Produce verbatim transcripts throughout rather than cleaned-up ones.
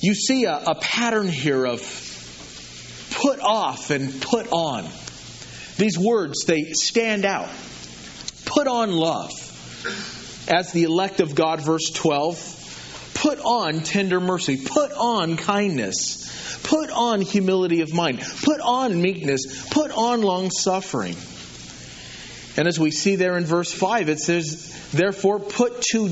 you see a, a pattern here of put off and put on. These words, they stand out. Put on love. As the elect of God, verse twelve. Put on tender mercy. Put on kindness. Put on humility of mind. Put on meekness. Put on long suffering. And as we see there in verse five, it says, therefore put to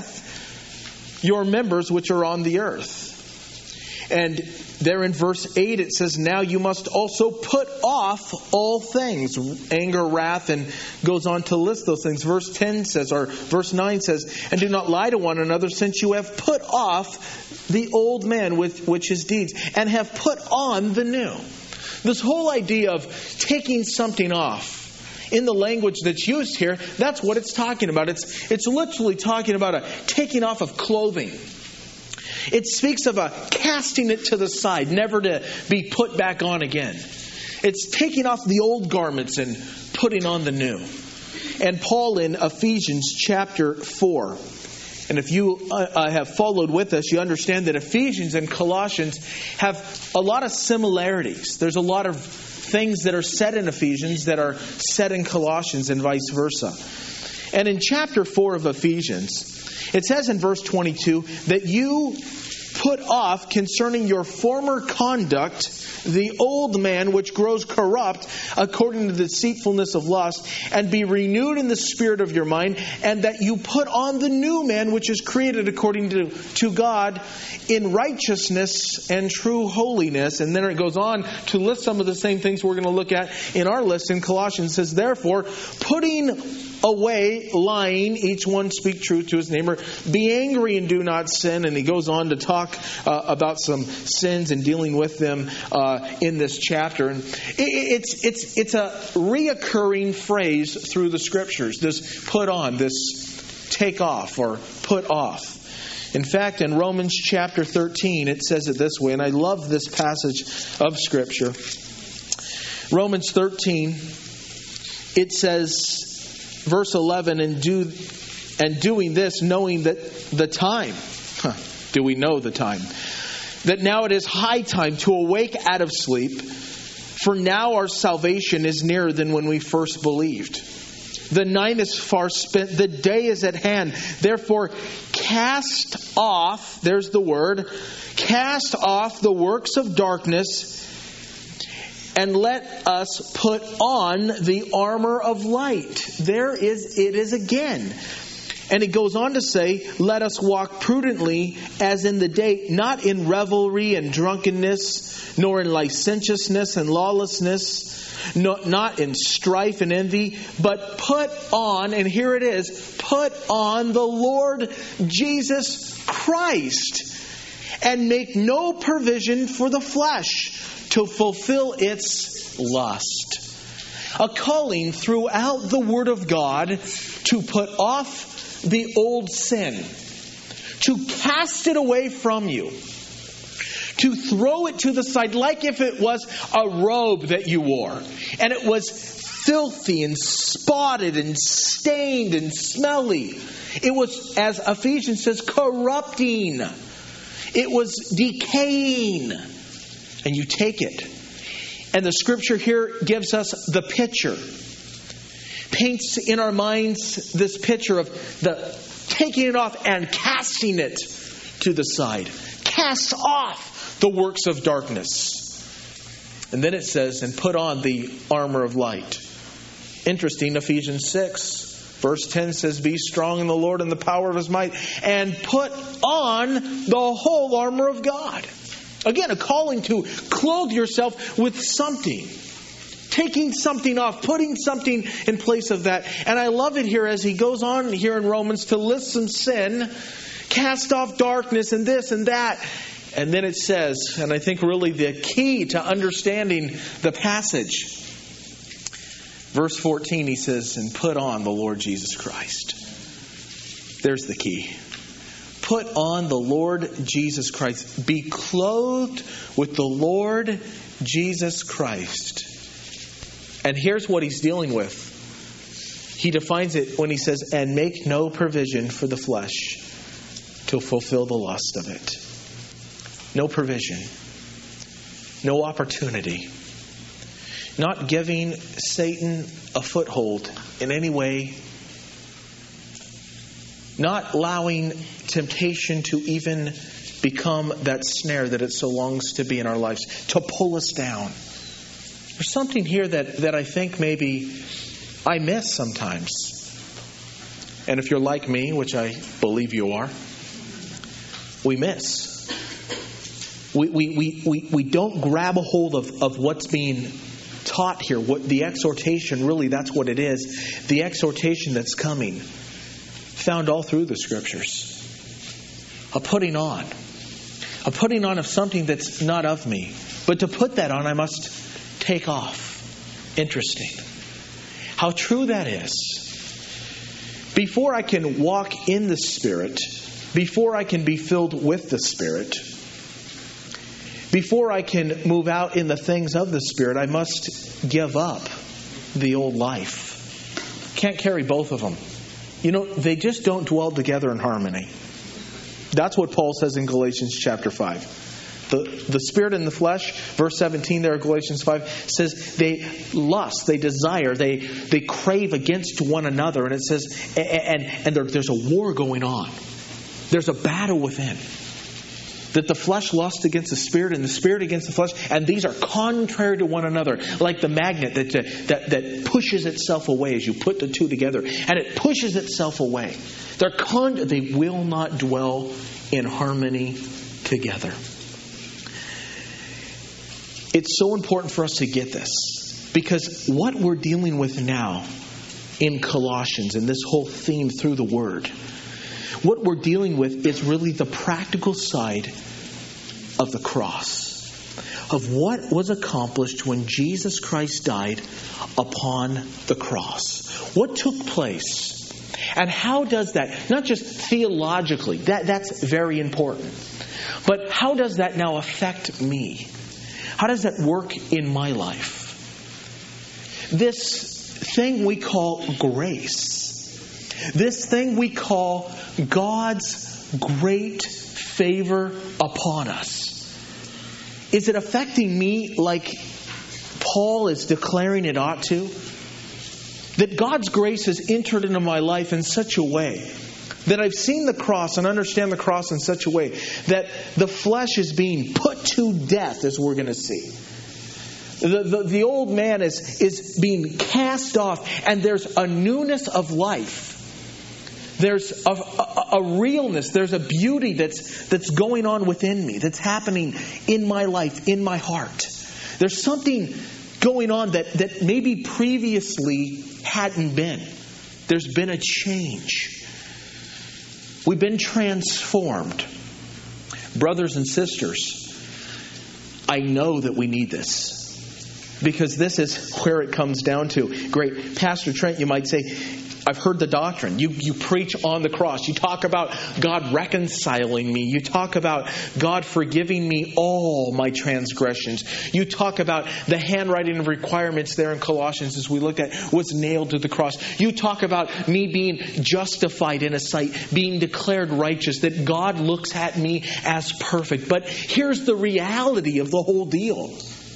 death your members which are on the earth. And there in verse eight it says, now you must also put off all things. Anger, wrath, and goes on to list those things. Verse ten says, or verse nine says, and do not lie to one another, since you have put off the old man with which his deeds, and have put on the new. This whole idea of taking something off, in the language that's used here, that's what it's talking about. It's, it's literally talking about a taking off of clothing. It speaks of a casting it to the side, never to be put back on again. It's taking off the old garments and putting on the new. And Paul in Ephesians chapter four, and if you uh, have followed with us, you understand that Ephesians and Colossians have a lot of similarities. There's a lot of things that are said in Ephesians that are said in Colossians and vice versa. And in chapter four of Ephesians, it says in verse twenty-two that you put off concerning your former conduct the old man which grows corrupt according to the deceitfulness of lust, and be renewed in the spirit of your mind, and that you put on the new man which is created according to, to God in righteousness and true holiness. And then it goes on to list some of the same things we're going to look at in our list in Colossians. It says, therefore, putting away lying, each one speak truth to his neighbor. Be angry and do not sin. And he goes on to talk uh, about some sins and dealing with them uh, in this chapter. And it, it's it's it's a reoccurring phrase through the Scriptures. This put on, this take off or put off. In fact, in Romans chapter thirteen, it says it this way, and I love this passage of Scripture. Romans thirteen, it says, verse eleven, and do and doing this, knowing that the time, huh, do we know the time? That now it is high time to awake out of sleep, for now our salvation is nearer than when we first believed. The night is far spent, the day is at hand. Therefore, cast off, there's the word, cast off the works of darkness, and let us put on the armor of light. There is, it is again. And it goes on to say, let us walk prudently as in the day, not in revelry and drunkenness, nor in licentiousness and lawlessness, no, not in strife and envy, but put on, and here it is, put on the Lord Jesus Christ, and make no provision for the flesh to fulfill its lust. A calling throughout the Word of God to put off the old sin, to cast it away from you, to throw it to the side like if it was a robe that you wore and it was filthy and spotted and stained and smelly. It was, as Ephesians says, corrupting. It was decaying. And you take it. And the Scripture here gives us the picture. Paints in our minds this picture of the taking it off and casting it to the side. Cast off the works of darkness. And then it says, and put on the armor of light. Interesting, Ephesians six, verse ten says, be strong in the Lord and the power of His might, and put on the whole armor of God. Again, a calling to clothe yourself with something. Taking something off, putting something in place of that. And I love it here as he goes on here in Romans to list some sin, cast off darkness and this and that. And then it says, and I think really the key to understanding the passage, verse fourteen, he says, and put on the Lord Jesus Christ. There's the key. Put on the Lord Jesus Christ. Be clothed with the Lord Jesus Christ. And here's what he's dealing with. He defines it when he says, and make no provision for the flesh to fulfill the lust of it. no provision, no opportunity, not giving Satan a foothold in any way, not allowing temptation to even become that snare that it so longs to be in our lives, to pull us down. There's something here that, that I think maybe I miss sometimes. And if you're like me, which I believe you are, we miss. We we we, we, we don't grab a hold of, of what's being taught here. What the exhortation, really, that's what it is. The exhortation that's coming, found all through the Scriptures. A putting on. A putting on of something that's not of me. But to put that on, I must take off. Interesting. How true that is. Before I can walk in the Spirit, before I can be filled with the Spirit, before I can move out in the things of the Spirit, I must give up the old life. Can't carry both of them. You know, they just don't dwell together in harmony. That's what Paul says in Galatians chapter five. The, the spirit and the flesh, verse seventeen there of Galatians five, says they lust, they desire, they they crave against one another. And it says, and, and there, there's a war going on. There's a battle within. That the flesh lusts against the spirit and the spirit against the flesh. And these are contrary to one another. Like the magnet that, that, that pushes itself away as you put the two together. And it pushes itself away. They're con- they will not dwell in harmony together. It's so important for us to get this. Because what we're dealing with now in Colossians and this whole theme through the Word, what we're dealing with is really the practical side of the cross. Of what was accomplished when Jesus Christ died upon the cross. What took place? And how does that, not just theologically, that, that's very important. But how does that now affect me? How does that work in my life? This thing we call grace. This thing we call God's great favor upon us. Is it affecting me like Paul is declaring it ought to? That God's grace has entered into my life in such a way that I've seen the cross and understand the cross in such a way that the flesh is being put to death, as we're going to see. The, the, the old man is, is being cast off, and there's a newness of life. There's a, a, a realness, there's a beauty that's that's going on within me, that's happening in my life, in my heart. There's something going on that, that maybe previously hadn't been. There's been a change. We've been transformed. Brothers and sisters, I know that we need this. Because this is where it comes down to. Great. Pastor Trent, you might say, I've heard the doctrine. You you preach on the cross. You talk about God reconciling me. You talk about God forgiving me all my transgressions. You talk about the handwriting of requirements there in Colossians, as we looked at, was nailed to the cross. You talk about me being justified in His sight, being declared righteous, that God looks at me as perfect. But here's the reality of the whole deal.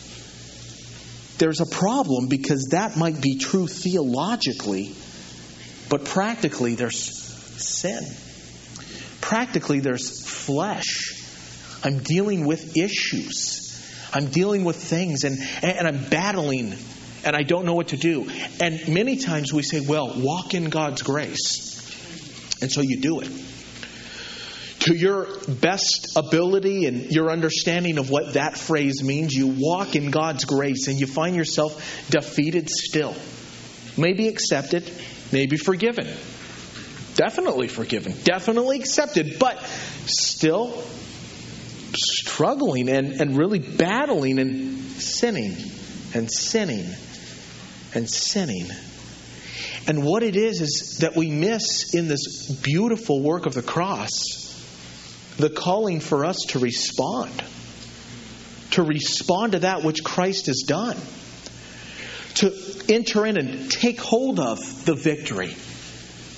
There's a problem, because that might be true theologically, but practically there's sin. Practically there's flesh. I'm dealing with issues. I'm dealing with things, and, and I'm battling, and I don't know what to do. And many times we say, well, walk in God's grace. And so you do it. To your best ability and your understanding of what that phrase means, you walk in God's grace and you find yourself defeated still. Maybe accepted, maybe forgiven. Definitely forgiven, definitely accepted, but still struggling and, and really battling and sinning and sinning and sinning. And what it is is that we miss in this beautiful work of the cross the calling for us to respond. To respond to that which Christ has done. To enter in and take hold of the victory.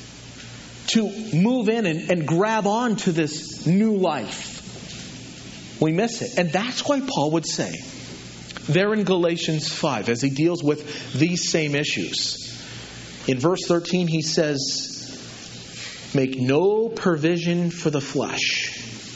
To move in and, and grab on to this new life. we miss it. And that's why Paul would say, there in Galatians five, as he deals with these same issues, in verse thirteen he says, make no provision for the flesh.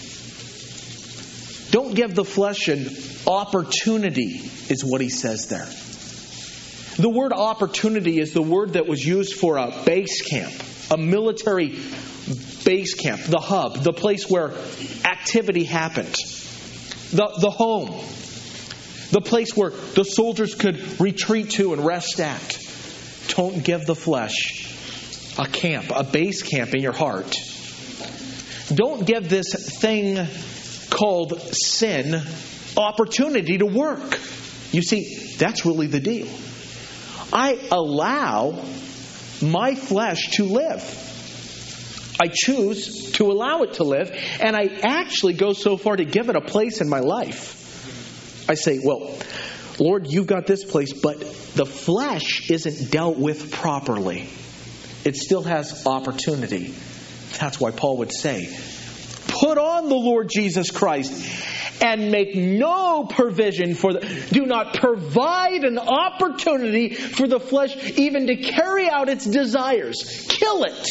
Don't give the flesh an opportunity, is what he says there. The word opportunity is the word that was used for a base camp, a military base camp, the hub, the place where activity happened, the, the home, the place where the soldiers could retreat to and rest at. Don't give the flesh a camp, a base camp in your heart. Don't give this thing called sin opportunity to work. You see, that's really the deal. I allow my flesh to live. I choose to allow it to live, and I actually go so far to give it a place in my life. I say, well, Lord, you've got this place, but the flesh isn't dealt with properly. It still has opportunity. That's why Paul would say, put on the Lord Jesus Christ and make no provision for the... Do not provide an opportunity for the flesh even to carry out its desires. Kill it.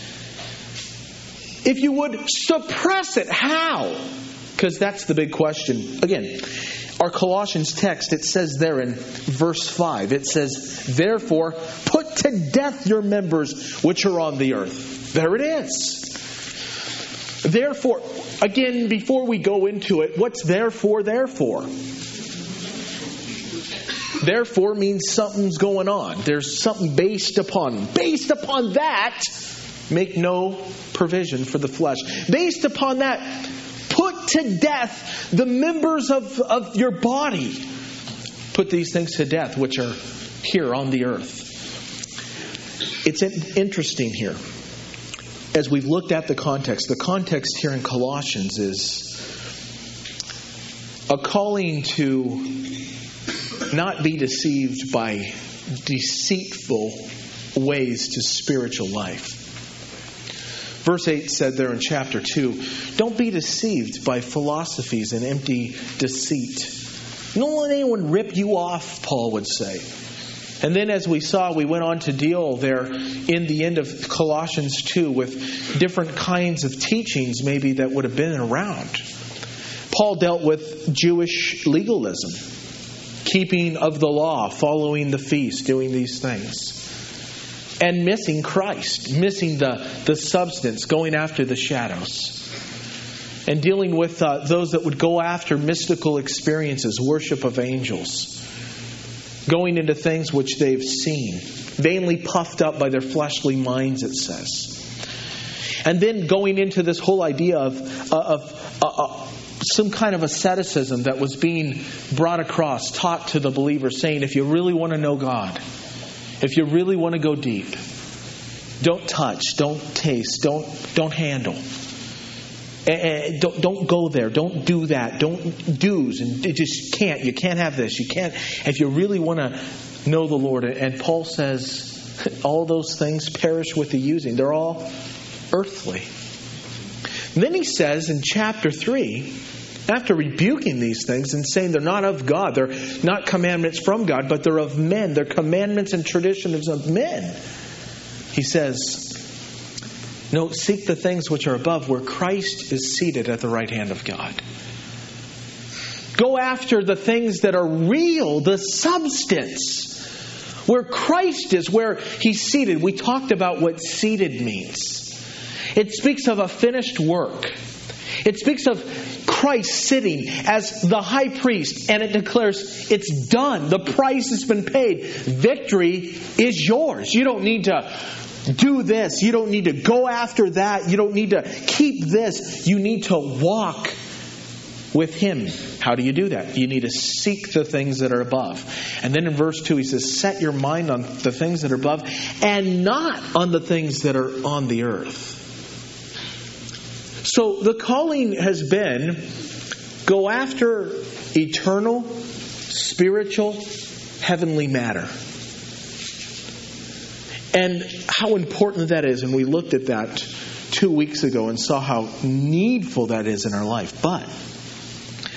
If you would, suppress it. How? Because that's the big question. Again, our Colossians text, it says there in verse five, it says, therefore, put to death your members which are on the earth. There it is. Therefore, again, before we go into it, what's therefore, therefore? Therefore means something's going on. There's something based upon. Based upon that, make no provision for the flesh. Based upon that, put to death the members of, of your body. Put these things to death which are here on the earth. It's interesting here. As we've looked at the context, the context here in Colossians is a calling to not be deceived by deceitful ways to spiritual life. Verse eight said there in chapter two, don't be deceived by philosophies and empty deceit. Don't let anyone rip you off, Paul would say. And then as we saw, we went on to deal there in the end of Colossians two with different kinds of teachings maybe that would have been around. Paul dealt with Jewish legalism, keeping of the law, following the feast, doing these things. And missing Christ, missing the, the substance, going after the shadows. And dealing with uh, those that would go after mystical experiences, worship of angels. Going into things which they've seen, vainly puffed up by their fleshly minds, it says. And then going into this whole idea of, uh, of uh, uh, some kind of asceticism that was being brought across, taught to the believer, saying, if you really want to know God, if you really want to go deep, don't touch, don't taste, don't don't handle. And don't, don't go there. Don't do that. Don't do's. And you just can't. You can't have this. You can't. If you really want to know the Lord. And Paul says all those things perish with the using. They're all earthly. And then he says in chapter three, after rebuking these things and saying they're not of God, they're not commandments from God, but they're of men. They're commandments and traditions of men. He says, no, seek the things which are above, where Christ is seated at the right hand of God. Go after the things that are real, the substance. Where Christ is, where He's seated. We talked about what seated means. It speaks of a finished work. It speaks of Christ sitting as the high priest, and it declares it's done. The price has been paid. Victory is yours. You don't need to do this. You don't need to go after that. You don't need to keep this. You need to walk with Him. How do you do that? You need to seek the things that are above. And then in verse two he says, set your mind on the things that are above and not on the things that are on the earth. So the calling has been, go after eternal, spiritual, heavenly matter. And how important that is. And we looked at that two weeks ago and saw how needful that is in our life. But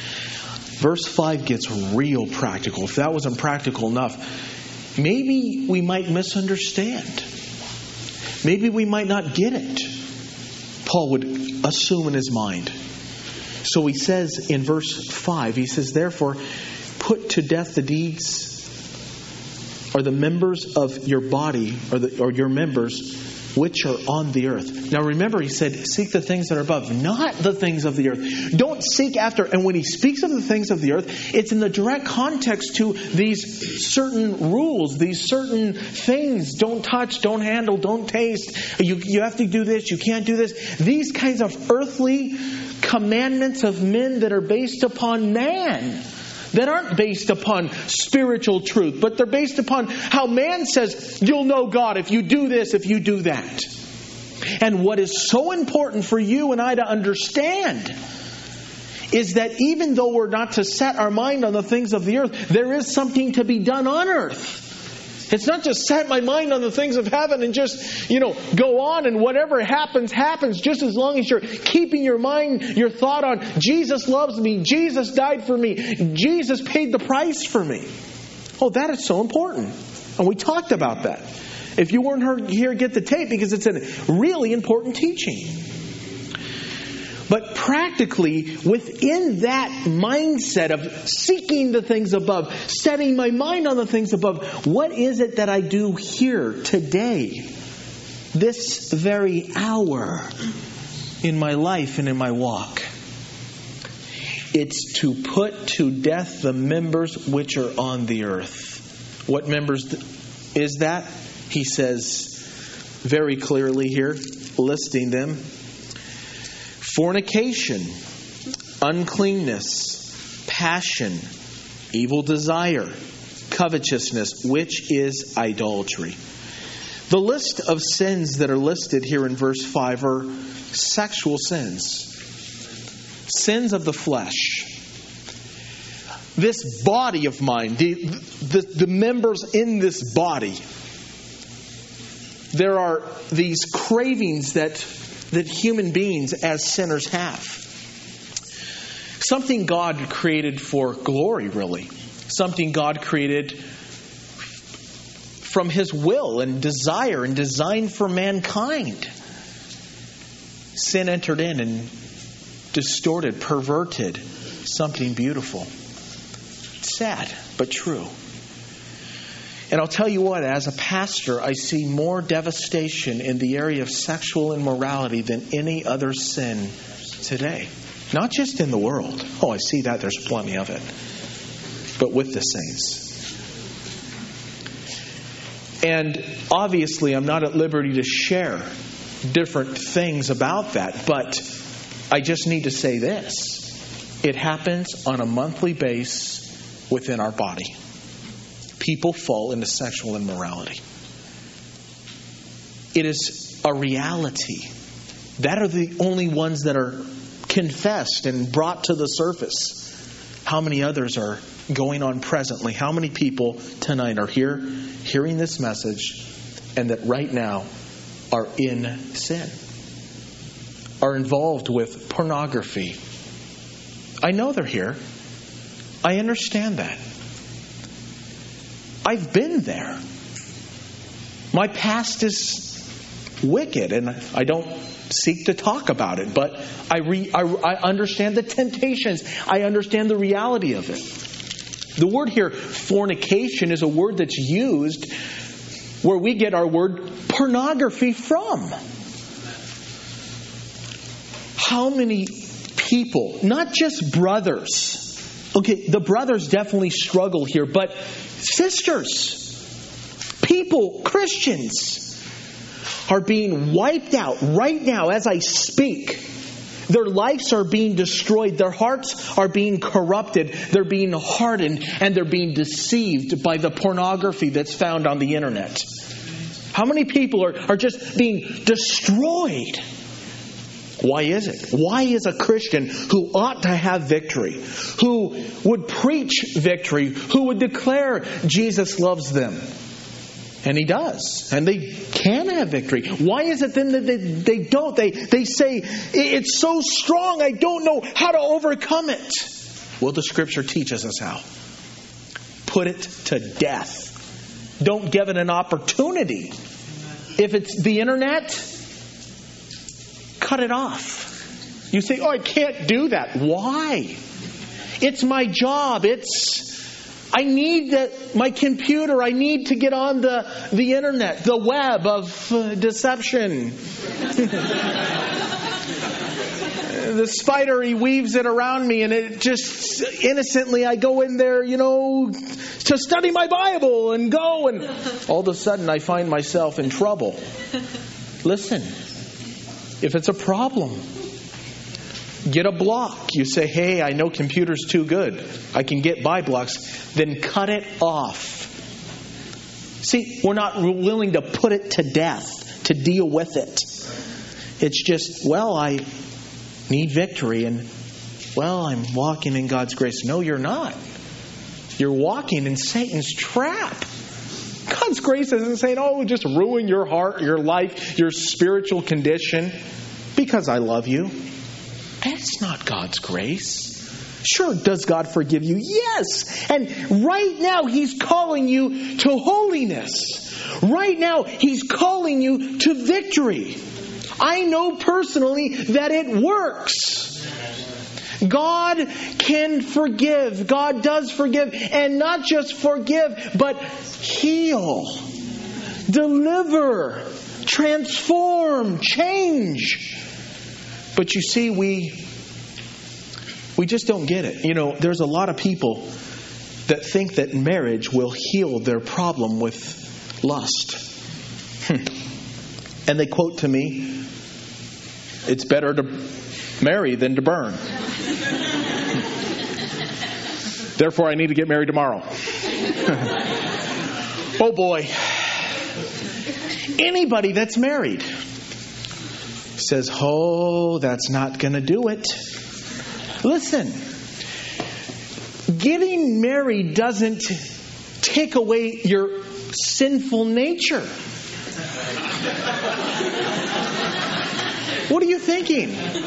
verse five gets real practical. If that wasn't practical enough, maybe we might misunderstand. Maybe we might not get it. Paul would assume in his mind. So he says in verse five, he says, therefore, put to death the deeds or the members of your body or, the, or your members which are on the earth. Now remember, he said, seek the things that are above, not the things of the earth. Don't seek after. And when he speaks of the things of the earth, it's in the direct context to these certain rules, these certain things. Don't touch, don't handle, don't taste. You, you have to do this, you can't do this. These kinds of earthly commandments of men that are based upon man, that aren't based upon spiritual truth, but they're based upon how man says, you'll know God if you do this, if you do that. And what is so important for you and I to understand is that even though we're not to set our mind on the things of the earth, there is something to be done on earth. It's not just set my mind on the things of heaven and just, you know, go on and whatever happens, happens, just as long as you're keeping your mind, your thought on Jesus loves me, Jesus died for me, Jesus paid the price for me. Oh, that is so important. And we talked about that. If you weren't here, get the tape because it's a really important teaching. But practically, within that mindset of seeking the things above, setting my mind on the things above, what is it that I do here today, this very hour in my life and in my walk? It's to put to death the members which are on the earth. What members is that? He says very clearly here, listing them. Fornication, uncleanness, passion, evil desire, covetousness, which is idolatry. The list of sins that are listed here in verse five are sexual sins. Sins of the flesh. This body of mine, the, the, the members in this body, there are these cravings that that human beings as sinners have. Something God created for glory, really. Something God created from His will and desire and design for mankind. Sin entered in and distorted, perverted something beautiful. Sad, but true. And I'll tell you what, as a pastor, I see more devastation in the area of sexual immorality than any other sin today. Not just in the world. Oh, I see that. There's plenty of it. But with the saints. And obviously, I'm not at liberty to share different things about that. But I just need to say this. It happens on a monthly basis within our body. People fall into sexual immorality. It is a reality. That are the only ones that are confessed and brought to the surface. How many others are going on presently? How many people tonight are here hearing this message and that right now are in sin? Are involved with pornography? I know they're here. I understand that. I've been there. My past is wicked, and I don't seek to talk about it, but I, re, I, I understand the temptations. I understand the reality of it. The word here, fornication, is a word that's used where we get our word pornography from. How many people, not just brothers, okay, the brothers definitely struggle here, but sisters, people, Christians are being wiped out right now as I speak. Their lives are being destroyed. Their hearts are being corrupted. They're being hardened and they're being deceived by the pornography that's found on the internet. How many people are, are just being destroyed? Why is it? Why is a Christian who ought to have victory, who would preach victory, who would declare Jesus loves them? And He does. And they can have victory. Why is it then that they, they don't? They, they say, it's so strong, I don't know how to overcome it. Well, the Scripture teaches us how. Put it to death. Don't give it an opportunity. If it's the internet, cut it off. You say, oh, I can't do that. Why? It's my job. It's, I need the, my computer. I need to get on the, the internet, the web of uh, deception. The spider, he weaves it around me, and it just innocently, I go in there, you know, to study my Bible and go, and all of a sudden I find myself in trouble. Listen, if it's a problem, get a block. You say, hey, I know computer's too good. I can get by blocks. Then cut it off. See, we're not willing to put it to death, to deal with it. It's just, well, I need victory, and well, I'm walking in God's grace. No, you're not. You're walking in Satan's trap. God's grace isn't saying, oh, just ruin your heart, your life, your spiritual condition because I love you. That's not God's grace. Sure, does God forgive you? Yes. And right now He's calling you to holiness. Right now He's calling you to victory. I know personally that it works. God can forgive. God does forgive. And not just forgive, but heal, deliver, transform, change. But you see, we we just don't get it. You know, there's a lot of people that think that marriage will heal their problem with lust. And they quote to me, it's better to marry than to burn. Therefore, I need to get married tomorrow. Oh boy. Anybody that's married says, oh, that's not going to do it. Listen, getting married doesn't take away your sinful nature. What are you thinking?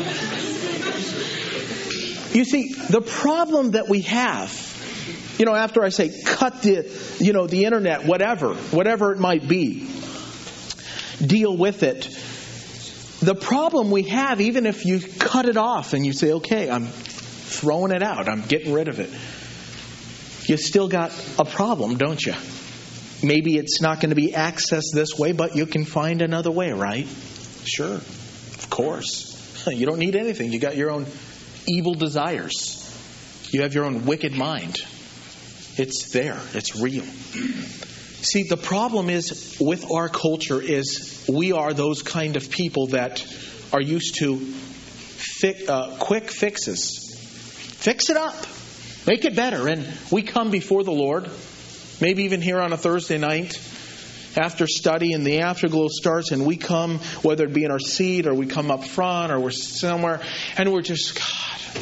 You see, the problem that we have, you know, after I say cut the, you know, the internet, whatever, whatever it might be, deal with it. The problem we have, even if you cut it off and you say, okay, I'm throwing it out, I'm getting rid of it, you still got a problem, don't you? Maybe it's not going to be accessed this way, but you can find another way, right? Sure, of course. You don't need anything. You got your own evil desires. You have your own wicked mind. It's there. It's real. See, the problem is with our culture is we are those kind of people that are used to fi- uh, quick fixes. Fix it up. Make it better. And we come before the Lord, maybe even here on a Thursday night, after study and the afterglow starts, and we come, whether it be in our seat or we come up front or we're somewhere, and we're just, God,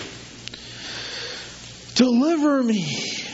deliver me.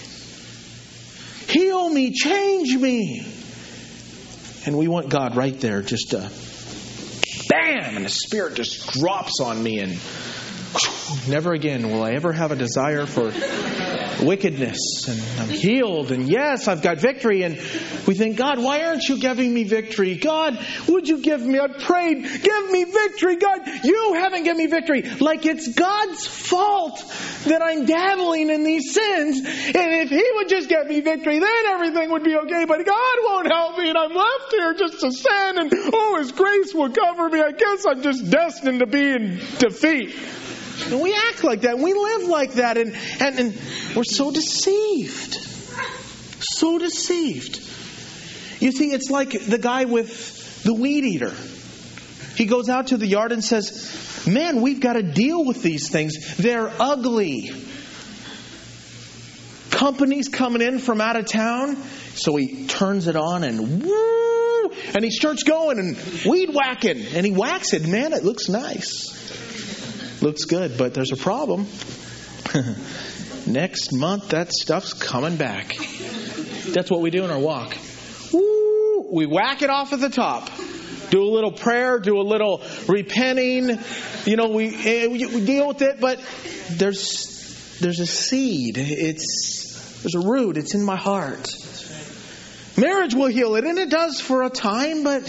Heal me, change me. And we want God right there, just uh, bam, and the Spirit just drops on me, and whew, never again will I ever have a desire for wickedness, and I'm healed, and yes, I've got victory. And we think, God, why aren't you giving me victory? God, would you give me? I prayed, give me victory. God, you haven't given me victory. Like it's God's fault that I'm dabbling in these sins, and if He would just get me victory, then everything would be okay. But God won't help me, and I'm left here just to sin, and oh, His grace will cover me. I guess I'm just destined to be in defeat. And we act like that. And we live like that. And, and, and we're so deceived. So deceived. You see, it's like the guy with the weed eater. He goes out to the yard and says, man, we've got to deal with these things. They're ugly. Companies coming in from out of town. So he turns it on and woo! And he starts going and weed whacking. And he whacks it. Man, it looks nice. Looks good, but there's a problem. Next month, that stuff's coming back. That's what we do in our walk. Woo! We whack it off at the top. Do a little prayer, do a little repenting. You know, we, we deal with it, but there's there's a seed. It's there's a root. It's in my heart. Marriage will heal it, and it does for a time, but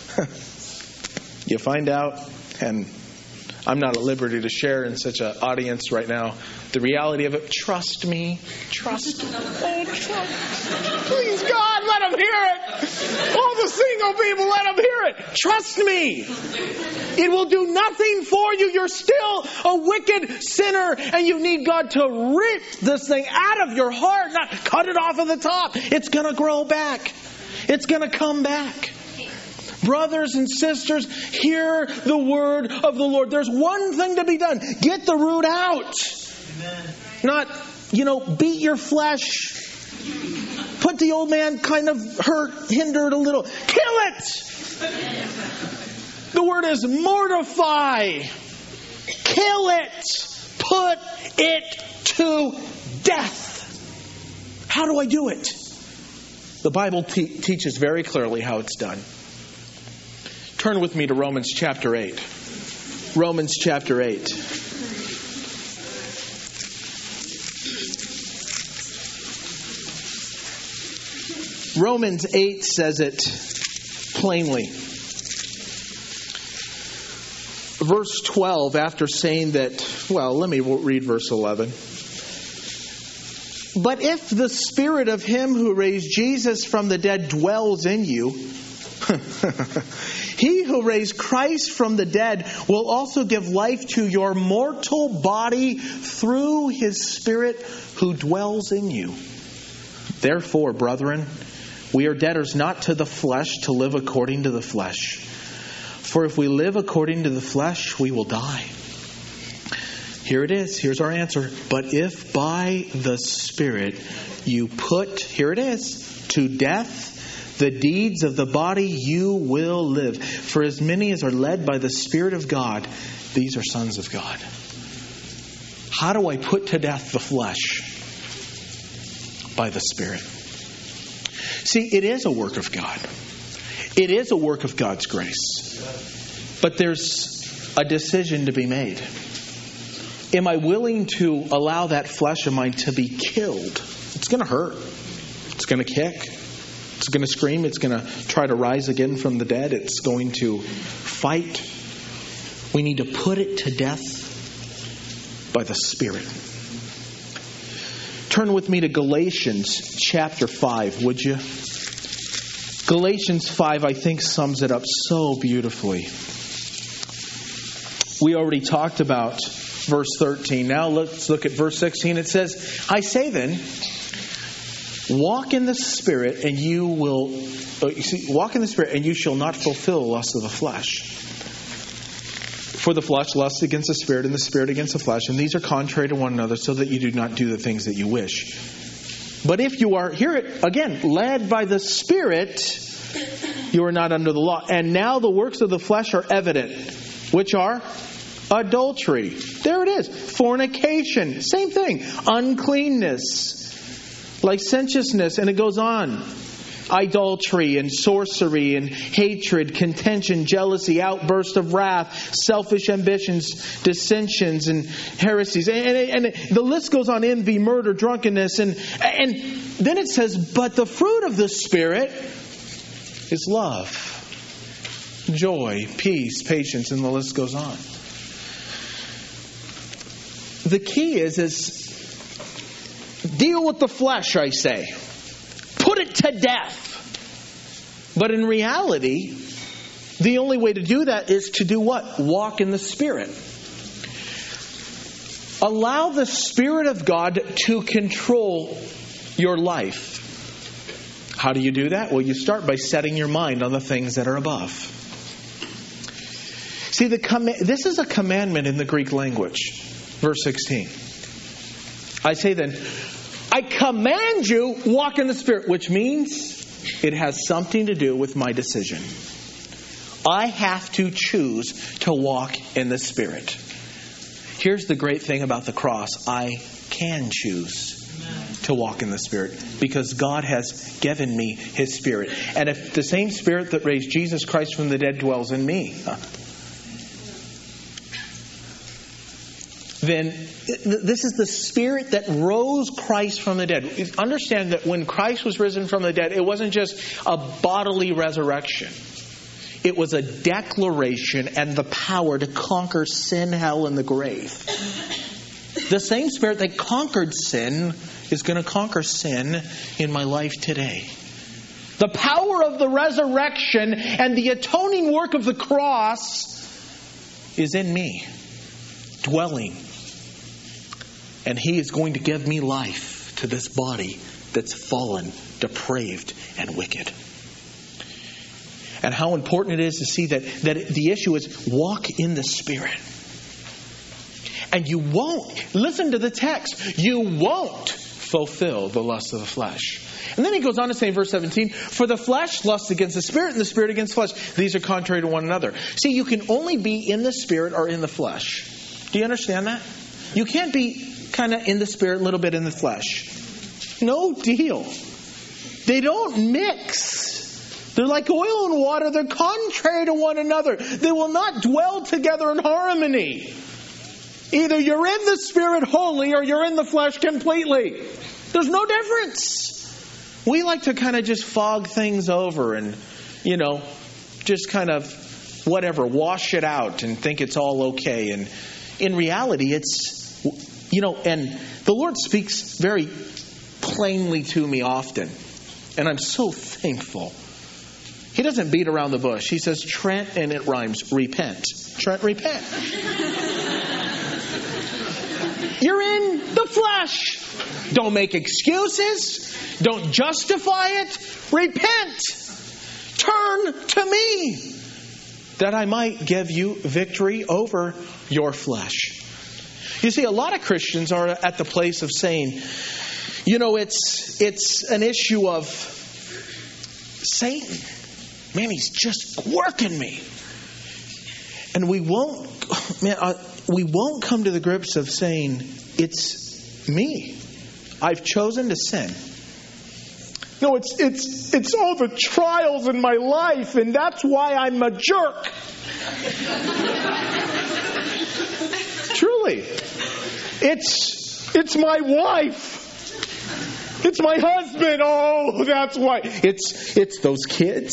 you find out, and I'm not at liberty to share in such an audience right now the reality of it. Trust me. Trust me. Oh, trust. Please, God, let them hear it. All the single people, let them hear it. Trust me. It will do nothing for you. You're still a wicked sinner, and you need God to rip this thing out of your heart, not cut it off at the top. It's going to grow back. It's going to come back. Brothers and sisters, hear the word of the Lord. There's one thing to be done. Get the root out. Amen. Not, you know, beat your flesh. Put the old man kind of hurt, hindered a little. Kill it. The word is mortify. Kill it. Put it to death. How do I do it? The Bible te- teaches very clearly how it's done. Turn with me to Romans chapter eight. Romans chapter eight. Romans eight says it plainly. Verse twelve, after saying that, well, let me read verse eleven. But if the Spirit of Him who raised Jesus from the dead dwells in you, He who raised Christ from the dead will also give life to your mortal body through His Spirit who dwells in you. Therefore, brethren, we are debtors not to the flesh to live according to the flesh. For if we live according to the flesh, we will die. Here it is. Here's our answer. But if by the Spirit you put, here it is, to death the deeds of the body, you will live. For as many as are led by the Spirit of God, these are sons of God. How do I put to death the flesh? By the Spirit. See, it is a work of God. It is a work of God's grace. But there's a decision to be made. Am I willing to allow that flesh of mine to be killed? It's going to hurt. It's going to kick. It's going to scream. It's going to try to rise again from the dead. It's going to fight. We need to put it to death by the Spirit. Turn with me to Galatians chapter five, would you? Galatians five, I think, sums it up so beautifully. We already talked about verse thirteen. Now let's look at verse sixteen. It says, I say then, walk in the Spirit, and you will uh, you see, walk in the Spirit, and you shall not fulfill the lust of the flesh. For the flesh lusts against the Spirit, and the Spirit against the flesh, and these are contrary to one another, so that you do not do the things that you wish. But if you are, hear it again, led by the Spirit, you are not under the law. And now the works of the flesh are evident, which are adultery. There it is. Fornication. Same thing. Uncleanness. Licentiousness. And it goes on. Idolatry and sorcery and hatred, contention, jealousy, outburst of wrath, selfish ambitions, dissensions and heresies. And, and, and the list goes on. Envy, murder, drunkenness. And, and then it says, but the fruit of the Spirit is love, joy, peace, patience, and the list goes on. The key is, is deal with the flesh, I say. Put it to death. But in reality, the only way to do that is to do what? Walk in the Spirit. Allow the Spirit of God to control your life. How do you do that? Well, you start by setting your mind on the things that are above. See, the com- this is a commandment in the Greek language. Verse sixteen. I say then, I command you, walk in the Spirit, which means it has something to do with my decision. I have to choose to walk in the Spirit. Here's the great thing about the cross. I can choose to walk in the Spirit because God has given me His Spirit. And if the same Spirit that raised Jesus Christ from the dead dwells in me, then this is the Spirit that rose Christ from the dead. Understand that when Christ was risen from the dead, it wasn't just a bodily resurrection. It was a declaration and the power to conquer sin, hell, and the grave. The same Spirit that conquered sin is going to conquer sin in my life today. The power of the resurrection and the atoning work of the cross is in me, dwelling. And He is going to give me life to this body that's fallen, depraved, and wicked. And how important it is to see that, that the issue is walk in the Spirit. And you won't, listen to the text, you won't fulfill the lust of the flesh. And then he goes on to say in verse seventeen, for the flesh lusts against the Spirit and the Spirit against the flesh. These are contrary to one another. See, you can only be in the Spirit or in the flesh. Do you understand that? You can't be kind of in the Spirit, a little bit in the flesh. No deal. They don't mix. They're like oil and water. They're contrary to one another. They will not dwell together in harmony. Either you're in the Spirit wholly or you're in the flesh completely. There's no difference. We like to kind of just fog things over and, you know, just kind of whatever, wash it out and think it's all okay. And in reality, it's, you know, and the Lord speaks very plainly to me often. And I'm so thankful. He doesn't beat around the bush. He says, Trent, and it rhymes, repent. Trent, repent. You're in the flesh. Don't make excuses. Don't justify it. Repent. Turn to me, that I might give you victory over your flesh. You see, a lot of Christians are at the place of saying, you know, it's it's an issue of Satan. Man, he's just working me. And we won't, man, uh, we won't come to the grips of saying, it's me. I've chosen to sin. No, it's it's it's all the trials in my life, and that's why I'm a jerk. Truly. It's it's my wife. It's my husband. Oh, that's why. It's it's those kids.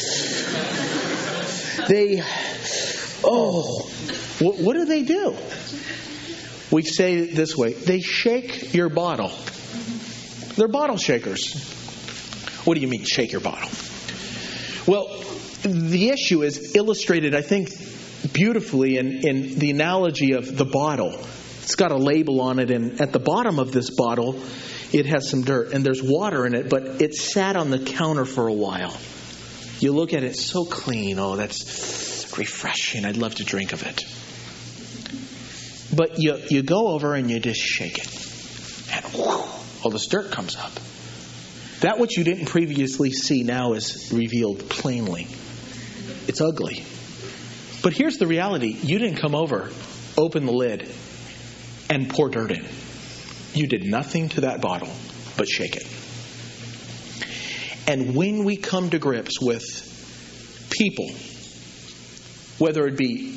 They oh what, what do they do? We say it this way. They shake your bottle. They're bottle shakers. What do you mean, shake your bottle? Well, the issue is illustrated, I think, beautifully in, in the analogy of the bottle. It's got a label on it, and at the bottom of this bottle, it has some dirt, and there's water in it, but it sat on the counter for a while. You look at it, it's so clean. Oh, that's refreshing. I'd love to drink of it. But you, you go over and you just shake it. And whoo, all this dirt comes up. That which you didn't previously see now is revealed plainly. It's ugly. But here's the reality. You didn't come over, open the lid, and pour dirt in. You did nothing to that bottle but shake it. And when we come to grips with people, whether it be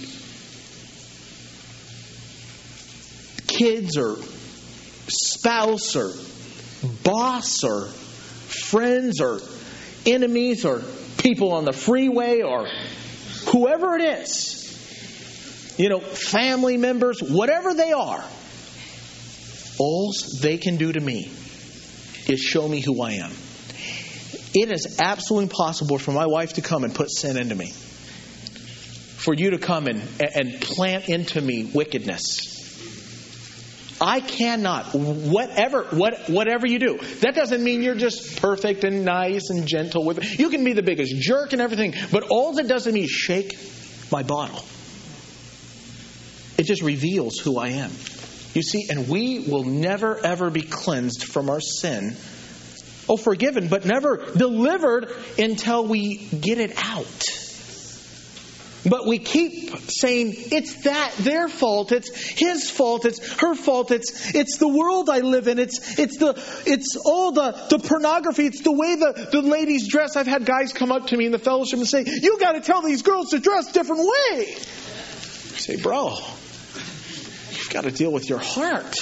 kids or spouse or boss or friends or enemies or people on the freeway or whoever it is, you know, family members, whatever they are, all they can do to me is show me who I am. It is absolutely impossible for my wife to come and put sin into me, for you to come and, and plant into me wickedness. I cannot, whatever, what, whatever you do. That doesn't mean you're just perfect and nice and gentle with it. You can be the biggest jerk and everything, but all it does to me is shake my bottle. It just reveals who I am. You see, and we will never ever be cleansed from our sin. Oh, forgiven, but never delivered until we get it out. But we keep saying, it's that, their fault, it's his fault, it's her fault, it's it's the world I live in, it's it's the it's all the, the pornography, it's the way the, the ladies dress. I've had guys come up to me in the fellowship and say, you got to ttell these girls to dress a different way. I say, bro, you've got to deal with your heart.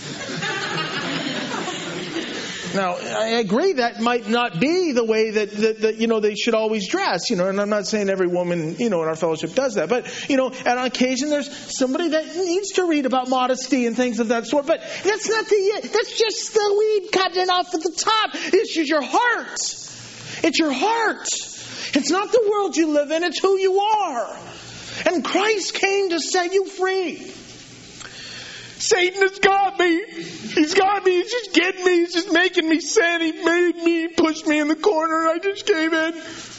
Now, I agree that might not be the way that, that, that, you know, they should always dress, you know, and I'm not saying every woman, you know, in our fellowship does that. But, you know, and on occasion there's somebody that needs to read about modesty and things of that sort. But that's not the, that's just the weed cutting off at the top. It's just your heart. It's your heart. It's not the world you live in, it's who you are. And Christ came to set you free. Satan has got me. He's got me. He's just getting me. He's just making me sin. He made me, pushed me in the corner, and I just gave in.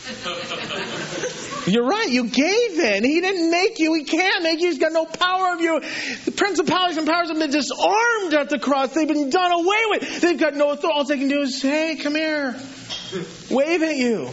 You're right. You gave in. He didn't make you. He can't make you. He's got no power of you. The principalities and powers have been disarmed at the cross. They've been done away with. They've got no authority. All they can do is say, hey, come here. Wave at you.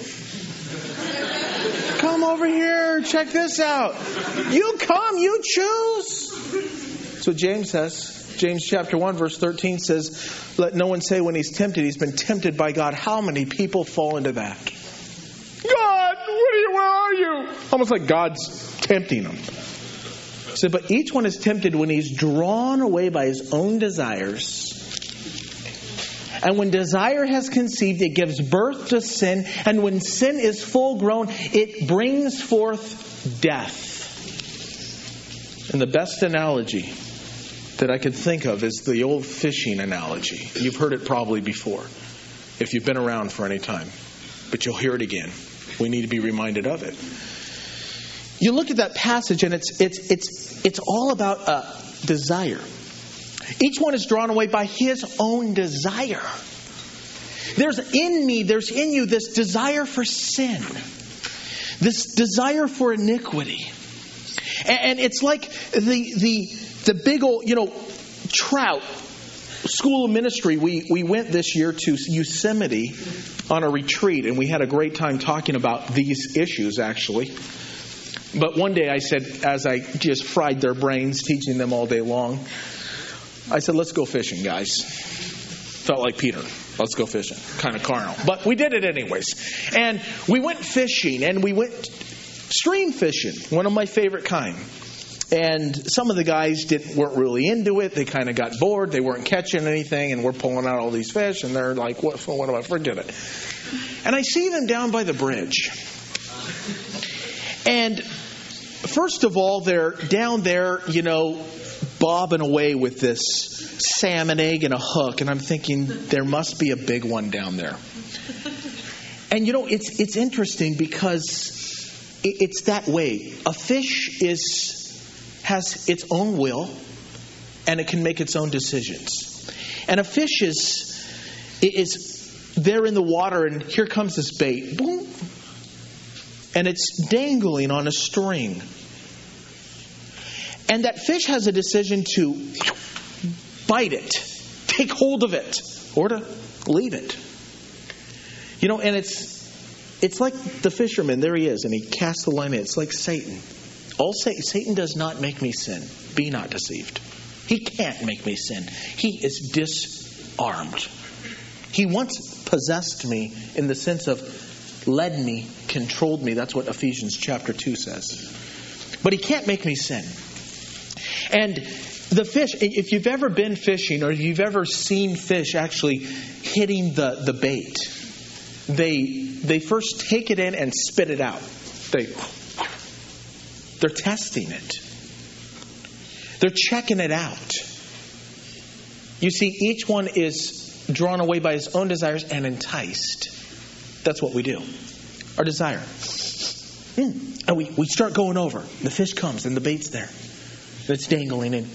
Come over here. Check this out. You come. You choose. So James says, James chapter one, verse thirteen says, let no one say when he's tempted, he's been tempted by God. How many people fall into that? God, what are you, where are you? Almost like God's tempting them. He said, but each one is tempted when he's drawn away by his own desires. And when desire has conceived, it gives birth to sin. And when sin is full grown, it brings forth death. And the best analogy that I could think of is the old fishing analogy. You've heard it probably before, if you've been around for any time. But you'll hear it again. We need to be reminded of it. You look at that passage and it's it's it's it's all about uh, desire. Each one is drawn away by his own desire. There's in me, there's in you this desire for sin. This desire for iniquity. And it's like the the the big old, you know, trout school of ministry. We, we went this year to Yosemite on a retreat, and we had a great time talking about these issues, actually. But one day I said, as I just fried their brains, teaching them all day long, I said, let's go fishing, guys. Felt like Peter. Let's go fishing. Kind of carnal. But we did it anyways. And we went fishing, and we went stream fishing, one of my favorite kind. And some of the guys didn't weren't really into it. They kind of got bored. They weren't catching anything, and we're pulling out all these fish, and they're like, "What? What do I forget it?" And I see them down by the bridge. And first of all, they're down there, you know, bobbing away with this salmon egg and a hook, and I'm thinking there must be a big one down there. And you know, it's it's interesting because it's that way. A fish is has its own will, and it can make its own decisions. And a fish is is there in the water, and here comes this bait, boom, and it's dangling on a string. And that fish has a decision to bite it, take hold of it, or to leave it. You know, and it's it's like the fisherman. There he is, and he casts the line in. It's like Satan. All Satan, Satan does not make me sin. Be not deceived. He can't make me sin. He is disarmed. He once possessed me in the sense of led me, controlled me. That's what Ephesians chapter two says. But he can't make me sin. And the fish, if you've ever been fishing or you've ever seen fish actually hitting the, the bait, they they first take it in and spit it out. They They're testing it. They're checking it out. You see, each one is drawn away by his own desires and enticed. That's what we do. Our desire. Mm. And we, we start going over. The fish comes and the bait's there. It's dangling in.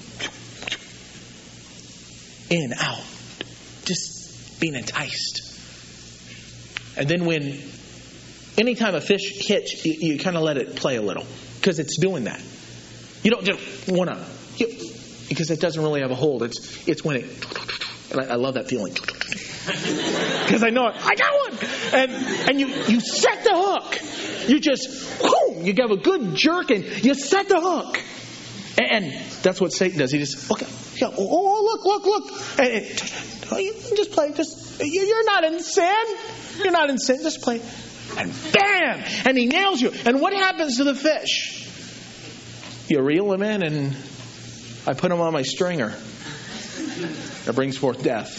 In, out. Just being enticed. And then when, anytime a fish hits, you, you kind of let it play a little. Because it's doing that. You don't just want to, because it doesn't really have a hold. It's it's when it, and I, I love that feeling. Because I know it. I got one. And and you, you set the hook. You just, boom, you give a good jerk and you set the hook. And, and that's what Satan does. He just, okay, yeah, oh, oh, look, look, look. And it, oh, you just play. Just You're not in sin. You're not in sin. Just play. And bam! And he nails you. And what happens to the fish? You reel him in and I put him on my stringer. That brings forth death.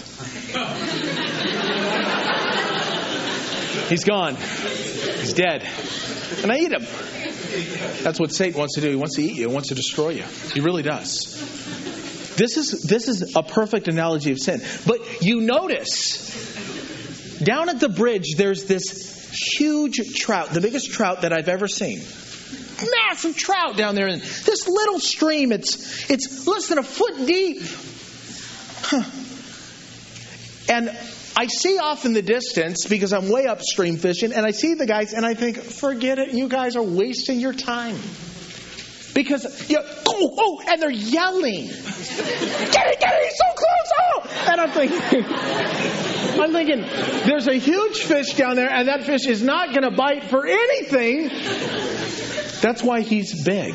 He's gone. He's dead. And I eat him. That's what Satan wants to do. He wants to eat you. He wants to destroy you. He really does. This is this is a perfect analogy of sin. But you notice, down at the bridge, there's this huge trout, the biggest trout that I've ever seen. Massive trout down there in this little stream. It's it's less than a foot deep. Huh. And I see off in the distance, because I'm way upstream fishing, and I see the guys, and I think, forget it, you guys are wasting your time. Because, you know, oh, oh, and they're yelling. Get it, get it, he's so close, oh! And I'm thinking, I'm thinking, there's a huge fish down there, and that fish is not going to bite for anything. That's why he's big.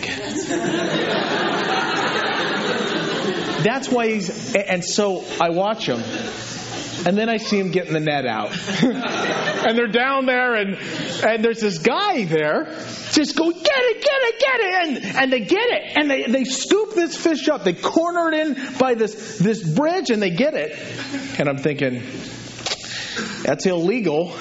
That's why he's, and so I watch him. And then I see him getting the net out. And they're down there, and and there's this guy there. Just go, get it, get it, get it. And, and they get it. And they, they scoop this fish up. They corner it in by this, this bridge, and they get it. And I'm thinking, that's illegal.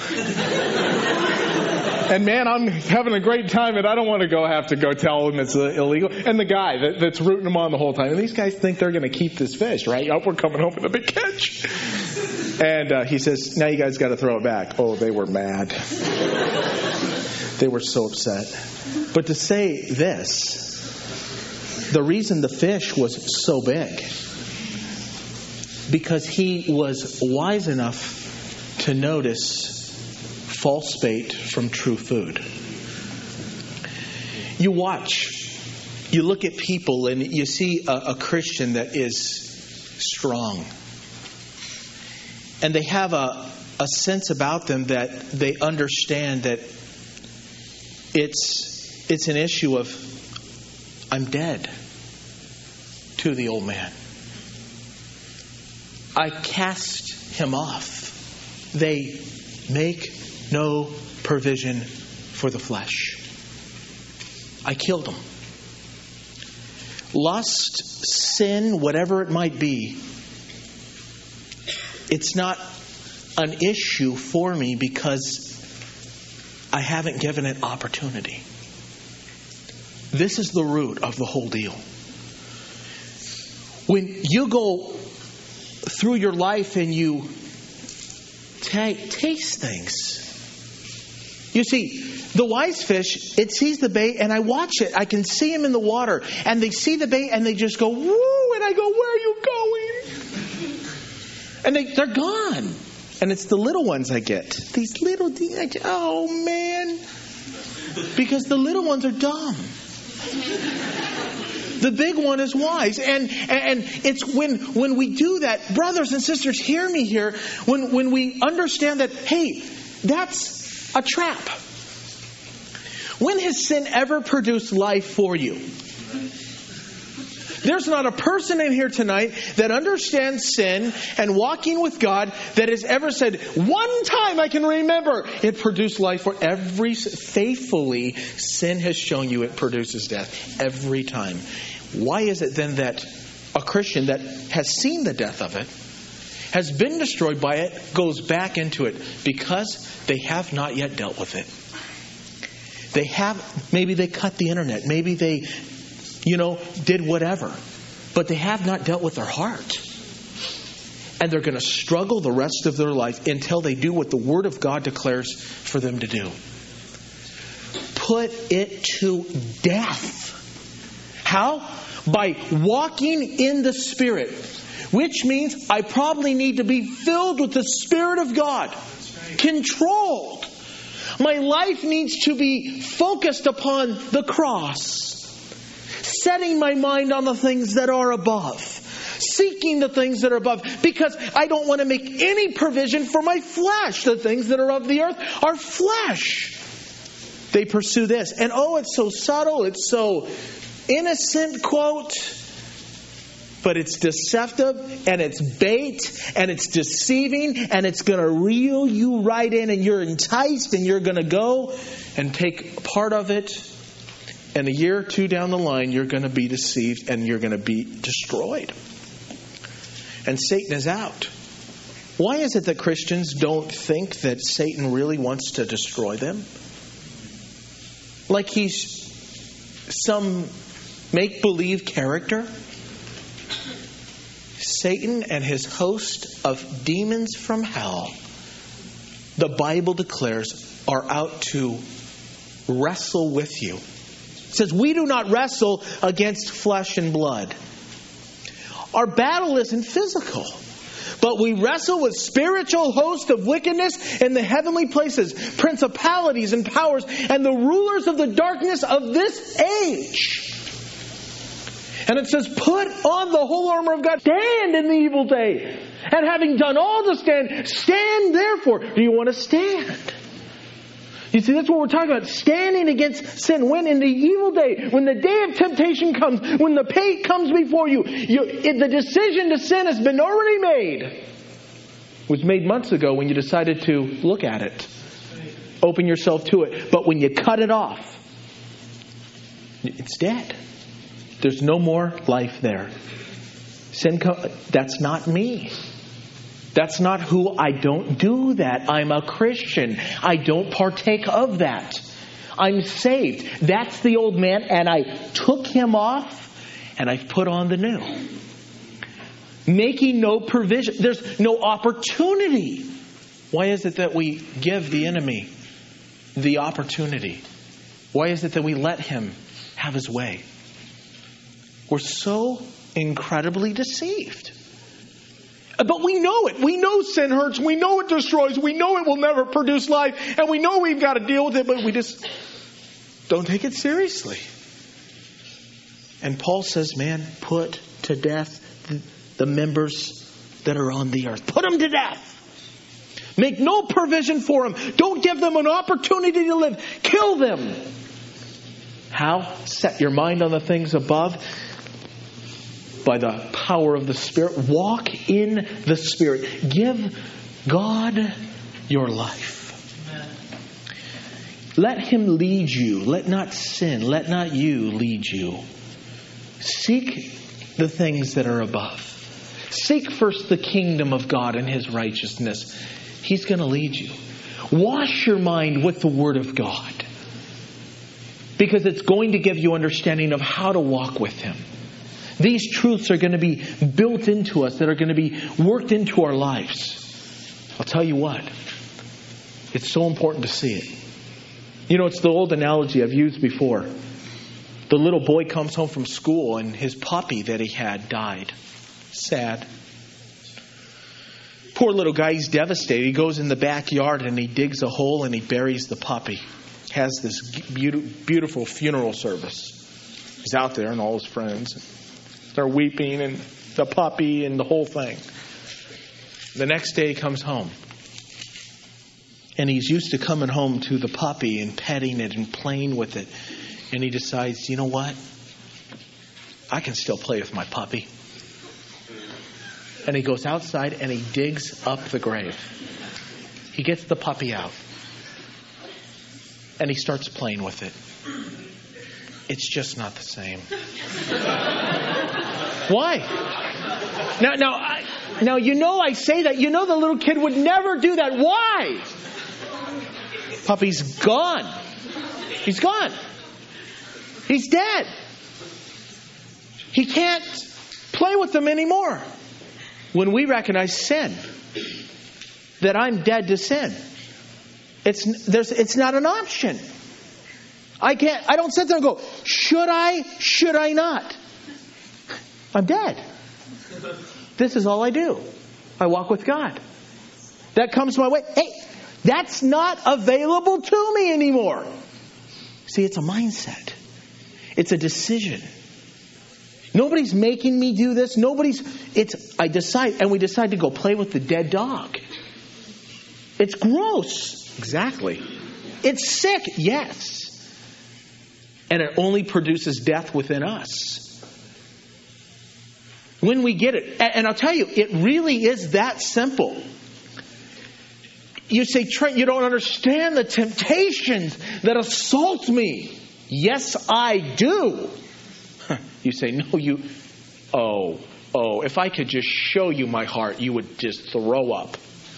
And man, I'm having a great time, and I don't want to go have to go tell them it's illegal. And the guy that, that's rooting them on the whole time. And these guys think they're going to keep this fish, right? Oh, we're coming home with a big catch. And uh, he says, now you guys got to throw it back. Oh, they were mad. They were so upset. But to say this, the reason the fish was so big, because he was wise enough to notice false bait from true food. You watch, you look at people, and you see a, a Christian that is strong. And they have a, a sense about them that they understand that it's it's an issue of, I'm dead to the old man. I cast him off. They make no provision for the flesh. I killed him. Lust, sin, whatever it might be, it's not an issue for me because I haven't given it opportunity. This is the root of the whole deal. When you go through your life and you t- taste things, you see, the wise fish, it sees the bait, and I watch it. I can see them in the water, and they see the bait, and they just go, woo, and I go, where are you going? And they, they're gone. And it's the little ones I get. These little, oh man. Because the little ones are dumb. The big one is wise. And and it's when when we do that, brothers and sisters, hear me here, when, when we understand that, hey, that's a trap. When has sin ever produced life for you? There's not a person in here tonight that understands sin and walking with God that has ever said, one time I can remember it produced life. For every, faithfully, sin has shown you it produces death every time. Why is it then that a Christian that has seen the death of it, has been destroyed by it, goes back into it? Because they have not yet dealt with it. They have, maybe they cut the internet, maybe they, you know, did whatever. But they have not dealt with their heart. And they're going to struggle the rest of their life until they do what the Word of God declares for them to do. Put it to death. How? By walking in the Spirit. Which means I probably need to be filled with the Spirit of God. Controlled. My life needs to be focused upon the cross. Setting my mind on the things that are above. Seeking the things that are above. Because I don't want to make any provision for my flesh. The things that are of the earth are flesh. They pursue this. And oh, it's so subtle. It's so innocent, quote. But it's deceptive, and it's bait, and it's deceiving, and it's going to reel you right in, and you're enticed, and you're going to go and take part of it And a year or two down the line, you're going to be deceived and you're going to be destroyed. And Satan is out. Why is it that Christians don't think that Satan really wants to destroy them? Like he's some make-believe character? Satan and his host of demons from hell, the Bible declares, are out to wrestle with you. It says, we do not wrestle against flesh and blood. Our battle isn't physical, but we wrestle with spiritual hosts of wickedness in the heavenly places, principalities and powers, and the rulers of the darkness of this age. And it says, put on the whole armor of God, stand in the evil day. And having done all to stand, stand therefore. Do you want to stand? You see, that's what we're talking about. Standing against sin. When in the evil day, when the day of temptation comes, when the pain comes before you, you it, the decision to sin has been already made. It was made months ago when you decided to look at it. Open yourself to it. But when you cut it off, it's dead. There's no more life there. Sin, com- that's not me. That's not who. I don't do that. I'm a Christian. I don't partake of that. I'm saved. That's the old man, and I took him off, and I've put on the new. Making no provision. There's no opportunity. Why is it that we give the enemy the opportunity? Why is it that we let him have his way? We're so incredibly deceived. But we know it. We know sin hurts. We know it destroys. We know it will never produce life. And we know we've got to deal with it, but we just don't take it seriously. And Paul says, man, put to death the members that are on the earth. Put them to death. Make no provision for them. Don't give them an opportunity to live. Kill them. How? Set your mind on the things above. By the power of the Spirit. Walk in the Spirit. Give God your life. Amen. Let Him lead you. Let not sin. Let not you lead you. Seek the things that are above. Seek first the kingdom of God and His righteousness. He's going to lead you. Wash your mind with the Word of God. Because it's going to give you understanding of how to walk with Him. These truths are going to be built into us, that are going to be worked into our lives. I'll tell you what, it's so important to see it. You know, it's the old analogy I've used before. The little boy comes home from school and his puppy that he had died. Sad. Poor little guy, he's devastated. He goes in the backyard and he digs a hole and he buries the puppy. Has this beautiful funeral service. He's out there and all his friends. They're weeping and the puppy and the whole thing. The next day he comes home. And he's used to coming home to the puppy and petting it and playing with it. And he decides, you know what? I can still play with my puppy. And he goes outside and he digs up the grave. He gets the puppy out. And he starts playing with it. It's just not the same. Why? Now, now, I, now, you know I say that. You know the little kid would never do that. Why? Puppy's gone. He's gone. He's dead. He can't play with them anymore. When we recognize sin, that I'm dead to sin, it's there's it's not an option. I can't. I don't sit there and go, should I? Should I not? I'm dead. This is all I do. I walk with God. That comes my way. Hey, that's not available to me anymore. See, it's a mindset. It's a decision. Nobody's making me do this. Nobody's. It's. I decide, and we decide to go play with the dead dog. It's gross. Exactly. It's sick. Yes. And it only produces death within us. When we get it. And I'll tell you, it really is that simple. You say, Trent, you don't understand the temptations that assault me. Yes, I do. You say, no, you... Oh, oh, if I could just show you my heart, you would just throw up.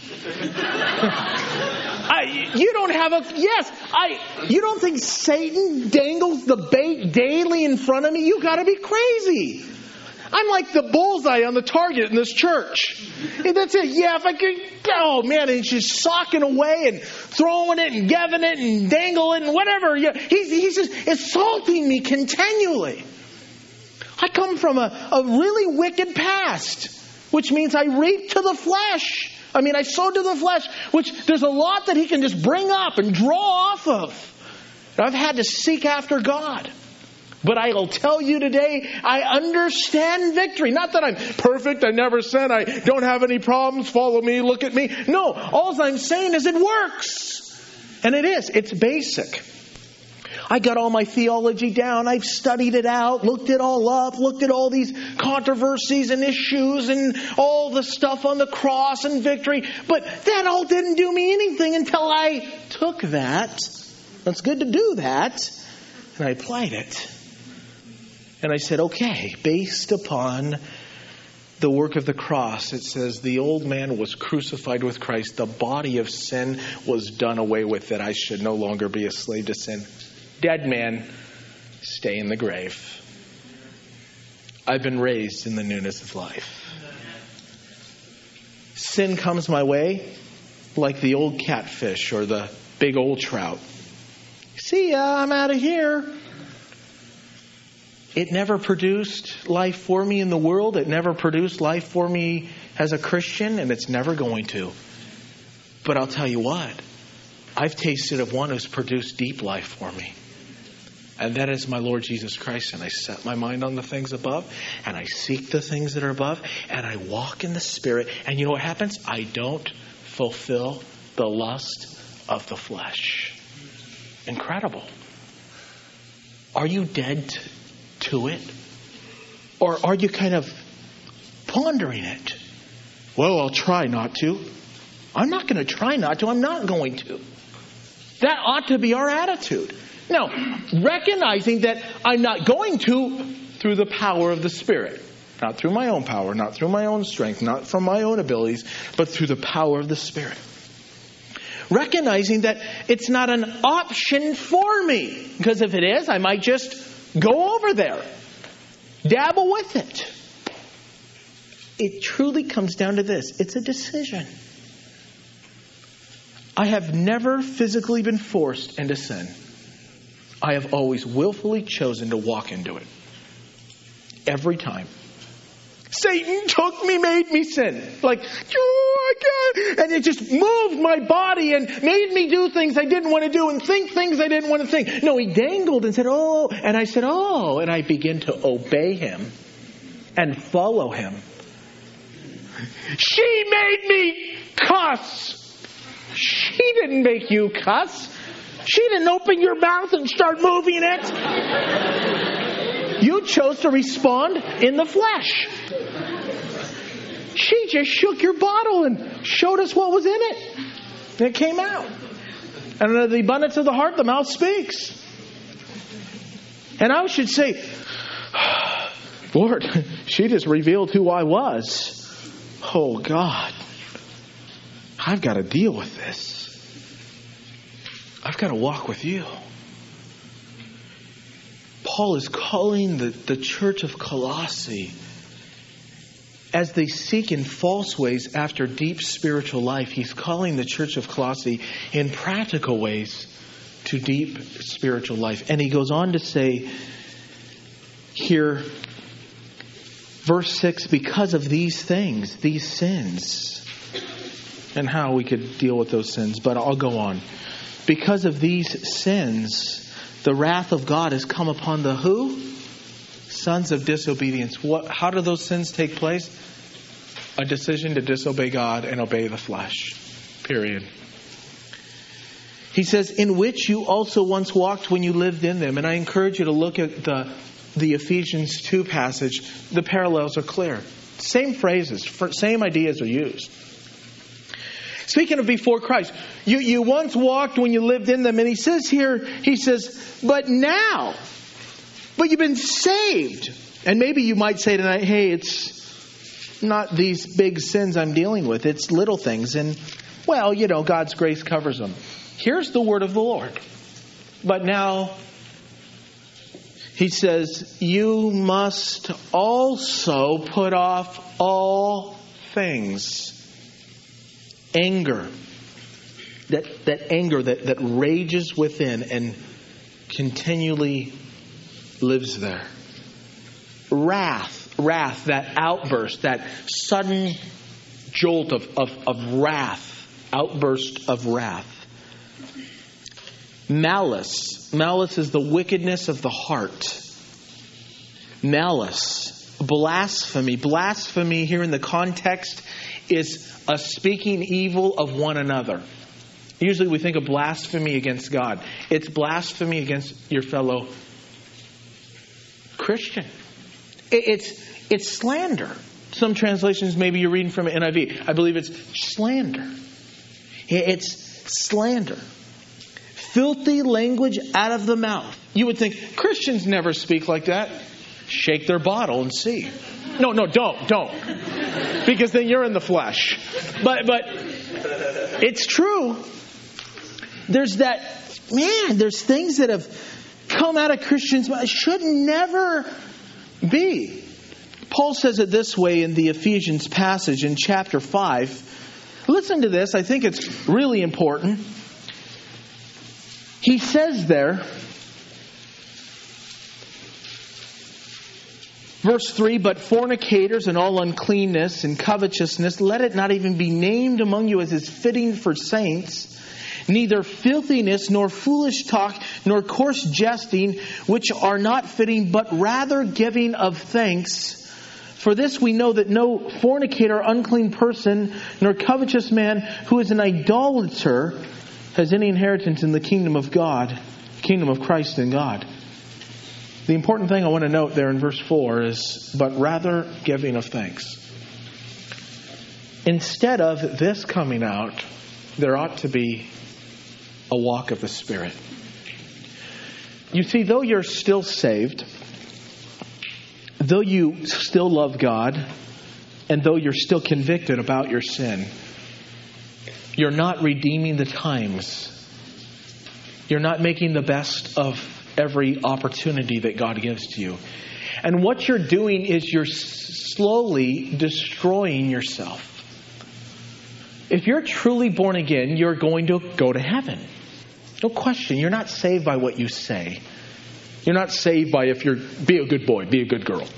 I, you don't have a... Yes, I... You don't think Satan dangles the bait daily in front of me? You got to be crazy. I'm like the bullseye on the target in this church. And that's it. Yeah, if I could... Oh, man, and he's just socking away and throwing it and giving it and dangling and whatever. Yeah, he's, he's just assaulting me continually. I come from a, a really wicked past, which means I reap to the flesh. I mean, I sow to the flesh, which there's a lot that he can just bring up and draw off of. And I've had to seek after God. But I will tell you today, I understand victory. Not that I'm perfect, I never sin, I don't have any problems, follow me, look at me. No, all I'm saying is it works. And it is. It's basic. I got all my theology down. I've studied it out, looked it all up, looked at all these controversies and issues and all the stuff on the cross and victory. But that all didn't do me anything until I took that. It's good to do that. And I applied it. And I said, okay, based upon the work of the cross, it says the old man was crucified with Christ. The body of sin was done away with, that I should no longer be a slave to sin. Dead man, stay in the grave. I've been raised in the newness of life. Sin comes my way like the old catfish or the big old trout. See ya, I'm out of here. It never produced life for me in the world. It never produced life for me as a Christian, and it's never going to. But I'll tell you what, I've tasted of one who's produced deep life for me. And that is my Lord Jesus Christ. And I set my mind on the things above, and I seek the things that are above, and I walk in the Spirit. And you know what happens? I don't fulfill the lust of the flesh. Incredible. Are you dead to it? Or are you kind of pondering it? Well, I'll try not to. I'm not going to try not to. I'm not going to. That ought to be our attitude. Now, recognizing that I'm not going to through the power of the Spirit. Not through my own power, not through my own strength, not from my own abilities, but through the power of the Spirit. Recognizing that it's not an option for me. Because if it is, I might just go over there. Dabble with it. It truly comes down to this. It's a decision. I have never physically been forced into sin. I have always willfully chosen to walk into it. Every time. Satan took me, made me sin. Like, oh, I can't. And it just moved my body and made me do things I didn't want to do and think things I didn't want to think. No, he dangled and said, oh. And I said, oh. And I began to obey him and follow him. She made me cuss. She didn't make you cuss. She didn't open your mouth and start moving it. You chose to respond in the flesh. She just shook your bottle and showed us what was in it. And it came out. And out of the abundance of the heart, the mouth speaks. And I should say, Lord, she just revealed who I was. Oh, God. I've got to deal with this. I've got to walk with you. Paul is calling the, the church of Colossae, as they seek in false ways after deep spiritual life, he's calling the church of Colossae in practical ways to deep spiritual life. And he goes on to say here, verse six, because of these things, these sins, and how we could deal with those sins. But I'll go on. Because of these sins, the wrath of God has come upon the who? Sons of disobedience. What? How do those sins take place? A decision to disobey God and obey the flesh. Period. He says, in which you also once walked when you lived in them. And I encourage you to look at the, the Ephesians two passage. The parallels are clear. Same phrases, same ideas are used. Speaking of before Christ, you, you once walked when you lived in them. And he says here, he says, but now, but you've been saved. And maybe you might say tonight, hey, it's not these big sins I'm dealing with. It's little things. And, well, you know, God's grace covers them. Here's the word of the Lord. But now, he says, you must also put off all things. Anger. That, that anger that, that rages within and continually lives there. Wrath. Wrath. That outburst. That sudden jolt of, of, of wrath. Outburst of wrath. Malice. Malice is the wickedness of the heart. Malice. Blasphemy. Blasphemy here in the context is a speaking evil of one another. Usually we think of blasphemy against God. It's blasphemy against your fellow Christian. It's, it's slander. Some translations, maybe you're reading from an N I V. I believe it's slander. It's slander. Filthy language out of the mouth. You would think Christians never speak like that. Shake their bottle and see. No, no, don't, don't. Because then you're in the flesh. But but it's true. There's that, man, there's things that have come out of Christians but it should never be. Paul says it this way in the Ephesians passage in chapter five. Listen to this. I think it's really important. He says there, verse three, but fornicators and all uncleanness and covetousness, let it not even be named among you as is fitting for saints. Neither filthiness, nor foolish talk, nor coarse jesting, which are not fitting, but rather giving of thanks. For this we know that no fornicator, unclean person, nor covetous man who is an idolater has any inheritance in the kingdom of God, kingdom of Christ and God. The important thing I want to note there in verse four is, but rather giving of thanks. Instead of this coming out, there ought to be a walk of the Spirit. You see, though you're still saved, though you still love God, and though you're still convicted about your sin, you're not redeeming the times. You're not making the best of every opportunity that God gives to you. And what you're doing is you're slowly destroying yourself. If you're truly born again, you're going to go to heaven. No question. You're not saved by what you say. You're not saved by if you're, be a good boy, be a good girl.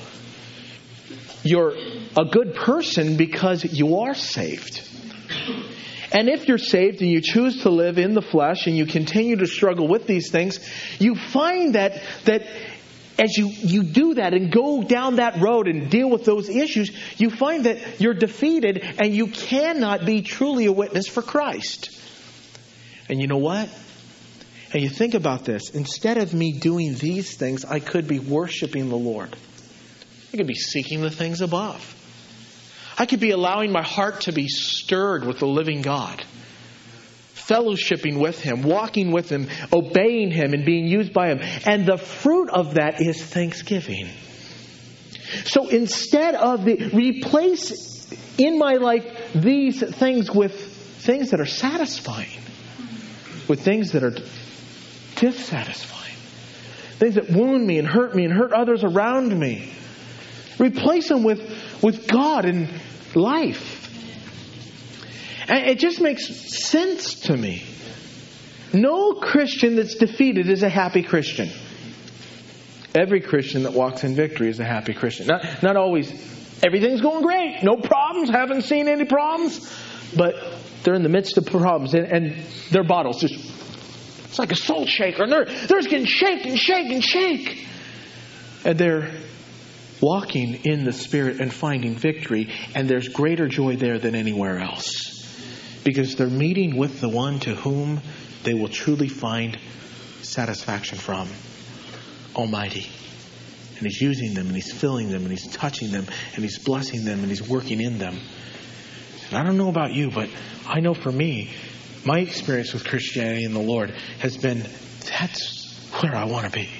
You're a good person because you are saved. And if you're saved and you choose to live in the flesh and you continue to struggle with these things, you find that that as you, you do that and go down that road and deal with those issues, you find that you're defeated and you cannot be truly a witness for Christ. And you know what? And you think about this. Instead of me doing these things, I could be worshiping the Lord. I could be seeking the things above. I could be allowing my heart to be stirred with the living God. Fellowshipping with Him, walking with Him, obeying Him, and being used by Him. And the fruit of that is thanksgiving. So instead of the, replace in my life these things with things that are satisfying. With things that are dissatisfying. Things that wound me and hurt me and hurt others around me. Replace them with, with God and life. And it just makes sense to me. No Christian that's defeated is a happy Christian. Every Christian that walks in victory is a happy Christian. Not, not always, everything's going great. No problems. Haven't seen any problems. But they're in the midst of problems. And, and their bottle's just, it's like a salt shaker. And they're, they're just getting shake and shake and shake. And they're walking in the Spirit and finding victory. And there's greater joy there than anywhere else. Because they're meeting with the one to whom they will truly find satisfaction from. Almighty. And He's using them and He's filling them and He's touching them and He's blessing them and He's working in them. And I don't know about you, but I know for me, my experience with Christianity and the Lord has been, that's where I want to be.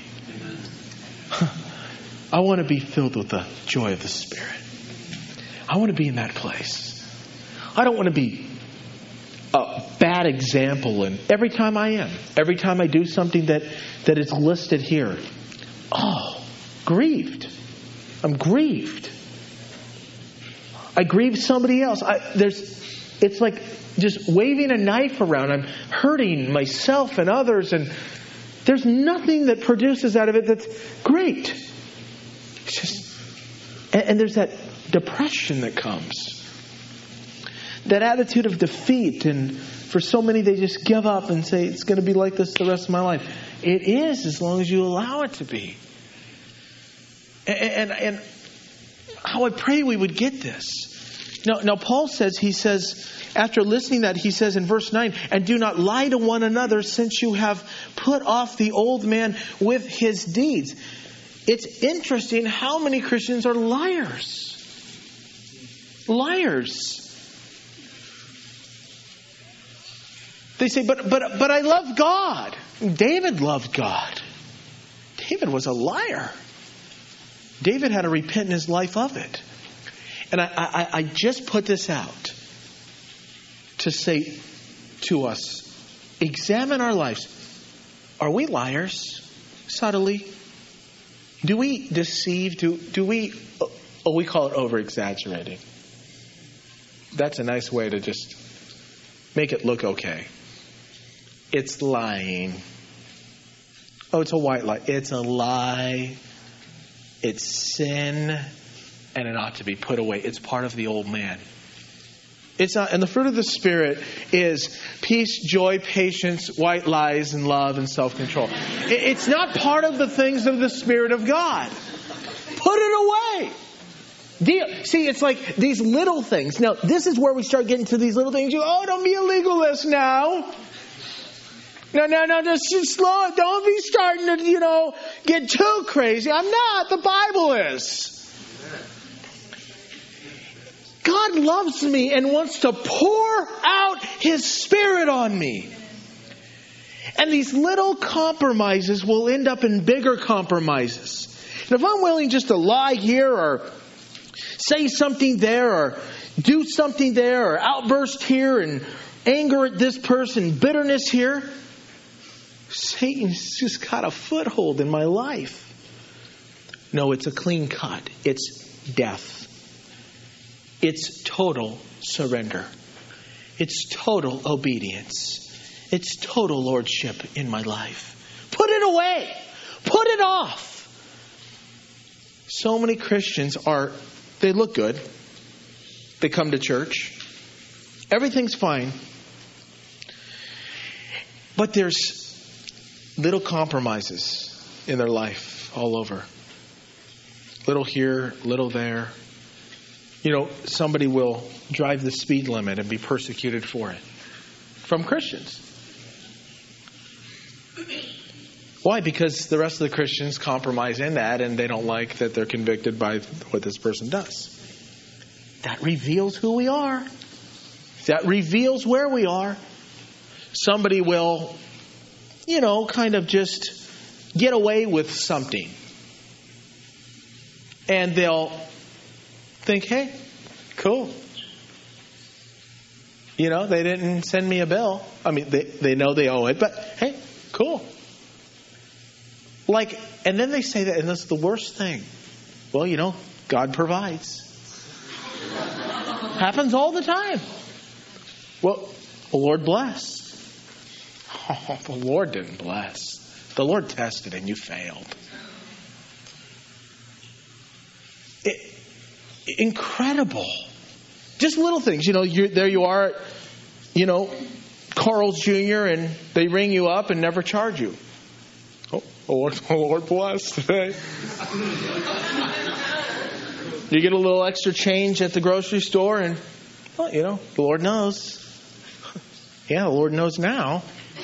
I want to be filled with the joy of the Spirit. I want to be in that place. I don't want to be a bad example. And every time I am, every time I do something that, that is listed here, oh, grieved. I'm grieved. I grieve somebody else. I, there's, it's like just waving a knife around. I'm hurting myself and others, and there's nothing that produces out of it that's great. It's just, and, and there's that depression that comes, that attitude of defeat, and for so many they just give up and say it's going to be like this the rest of my life. It is, as long as you allow it to be. And, and, and how I pray we would get this. Now, now Paul says, he says, after listening to that, he says in verse nine, and do not lie to one another, since you have put off the old man with his deeds. It's interesting how many Christians are liars. Liars. They say, but but but I love God. David loved God. David was a liar. David had to repent in his life of it. And I, I, I just put this out to say to us, examine our lives. Are we liars? Subtly? Do we deceive? Do, do we, oh, we call it over-exaggerating. That's a nice way to just make it look okay. It's lying. Oh, it's a white lie. It's a lie. It's sin, and it ought to be put away. It's part of the old man. It's not, and the fruit of the Spirit is peace, joy, patience, white lies, and love, and self-control. It's not part of the things of the Spirit of God. Put it away. Deal. See, it's like these little things. Now, this is where we start getting to these little things. You, oh, don't be a legalist now. No, no, no, just, just slow it. Don't be starting to, you know, get too crazy. I'm not. The Bible is. God loves me and wants to pour out His Spirit on me. And these little compromises will end up in bigger compromises. And if I'm willing just to lie here or say something there or do something there or outburst here and anger at this person, bitterness here, Satan's just got a foothold in my life. No, it's a clean cut. It's death. It's total surrender. It's total obedience. It's total lordship in my life. Put it away. Put it off. So many Christians are, they look good. They come to church. Everything's fine. But there's little compromises in their life all over. Little here, little there. You know, somebody will drive the speed limit and be persecuted for it. From Christians. Why? Because the rest of the Christians compromise in that and they don't like that they're convicted by what this person does. That reveals who we are. That reveals where we are. Somebody will, you know, kind of just get away with something. And they'll think, hey, cool. You know, they didn't send me a bill. I mean, they, they know they owe it, but hey, cool. Like, and then they say that, and that's the worst thing. Well, you know, God provides. Happens all the time. Well, the Lord blessed. Oh, the Lord didn't bless. The Lord tested and you failed. It, incredible. Just little things. You know, you there you are, you know, Carl's Junior and they ring you up and never charge you. Oh, the Lord, the Lord bless today. You get a little extra change at the grocery store and, well, you know, the Lord knows. Yeah, the Lord knows now.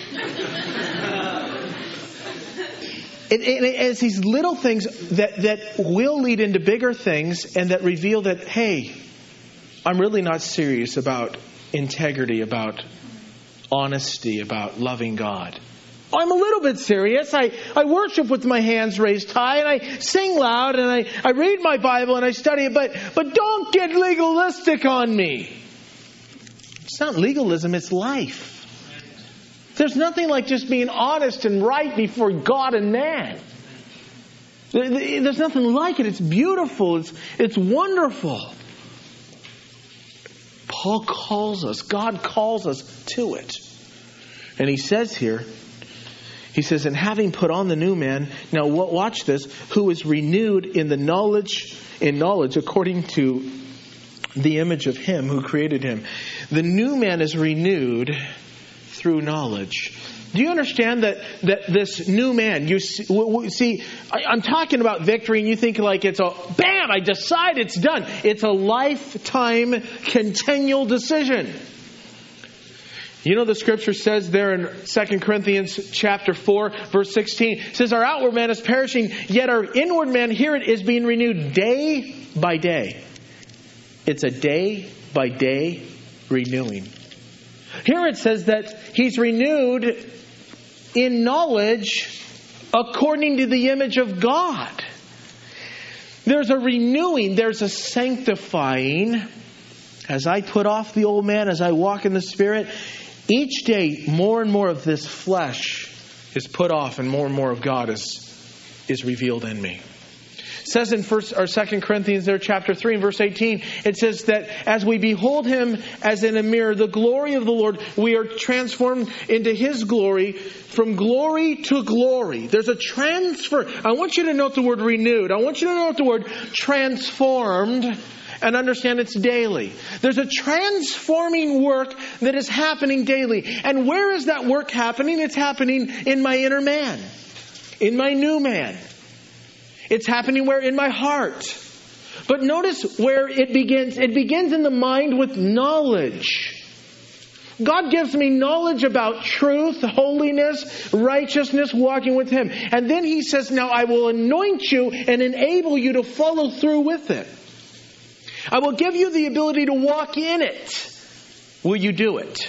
It, it, it's these little things that, that will lead into bigger things and that reveal that, hey, I'm really not serious about integrity, about honesty, about loving God. I'm a little bit serious. I, I worship with my hands raised high, and I sing loud, and I, I read my Bible, and I study it, but, but don't get legalistic on me. It's not legalism, it's life. There's nothing like just being honest and right before God and man. There's nothing like it. It's beautiful. It's, it's wonderful. Paul calls us, God calls us to it. And he says here, he says, and having put on the new man, now watch this, who is renewed in the knowledge, in knowledge according to the image of him who created him. The new man is renewed through knowledge. Do you understand that, that this new man, you see, see I, I'm talking about victory and you think like it's a, bam, I decide it's done. It's a lifetime continual decision. You know the scripture says there in Second Corinthians chapter four, verse sixteen, it says our outward man is perishing, yet our inward man, here it is, being renewed day by day. It's a day by day renewing. Here it says that he's renewed in knowledge according to the image of God. There's a renewing, there's a sanctifying. As I put off the old man, as I walk in the Spirit, each day more and more of this flesh is put off and more and more of God is, is revealed in me. It says in first or Second Corinthians there, chapter three and verse eighteen, it says that as we behold him as in a mirror, the glory of the Lord, we are transformed into his glory from glory to glory. There's a transfer. I want you to note the word renewed. I want you to note the word transformed and understand it's daily. There's a transforming work that is happening daily. And where is that work happening? It's happening in my inner man, in my new man. It's happening where? In my heart. But notice where it begins. It begins in the mind with knowledge. God gives me knowledge about truth, holiness, righteousness, walking with him. And then he says, now I will anoint you and enable you to follow through with it. I will give you the ability to walk in it. Will you do it?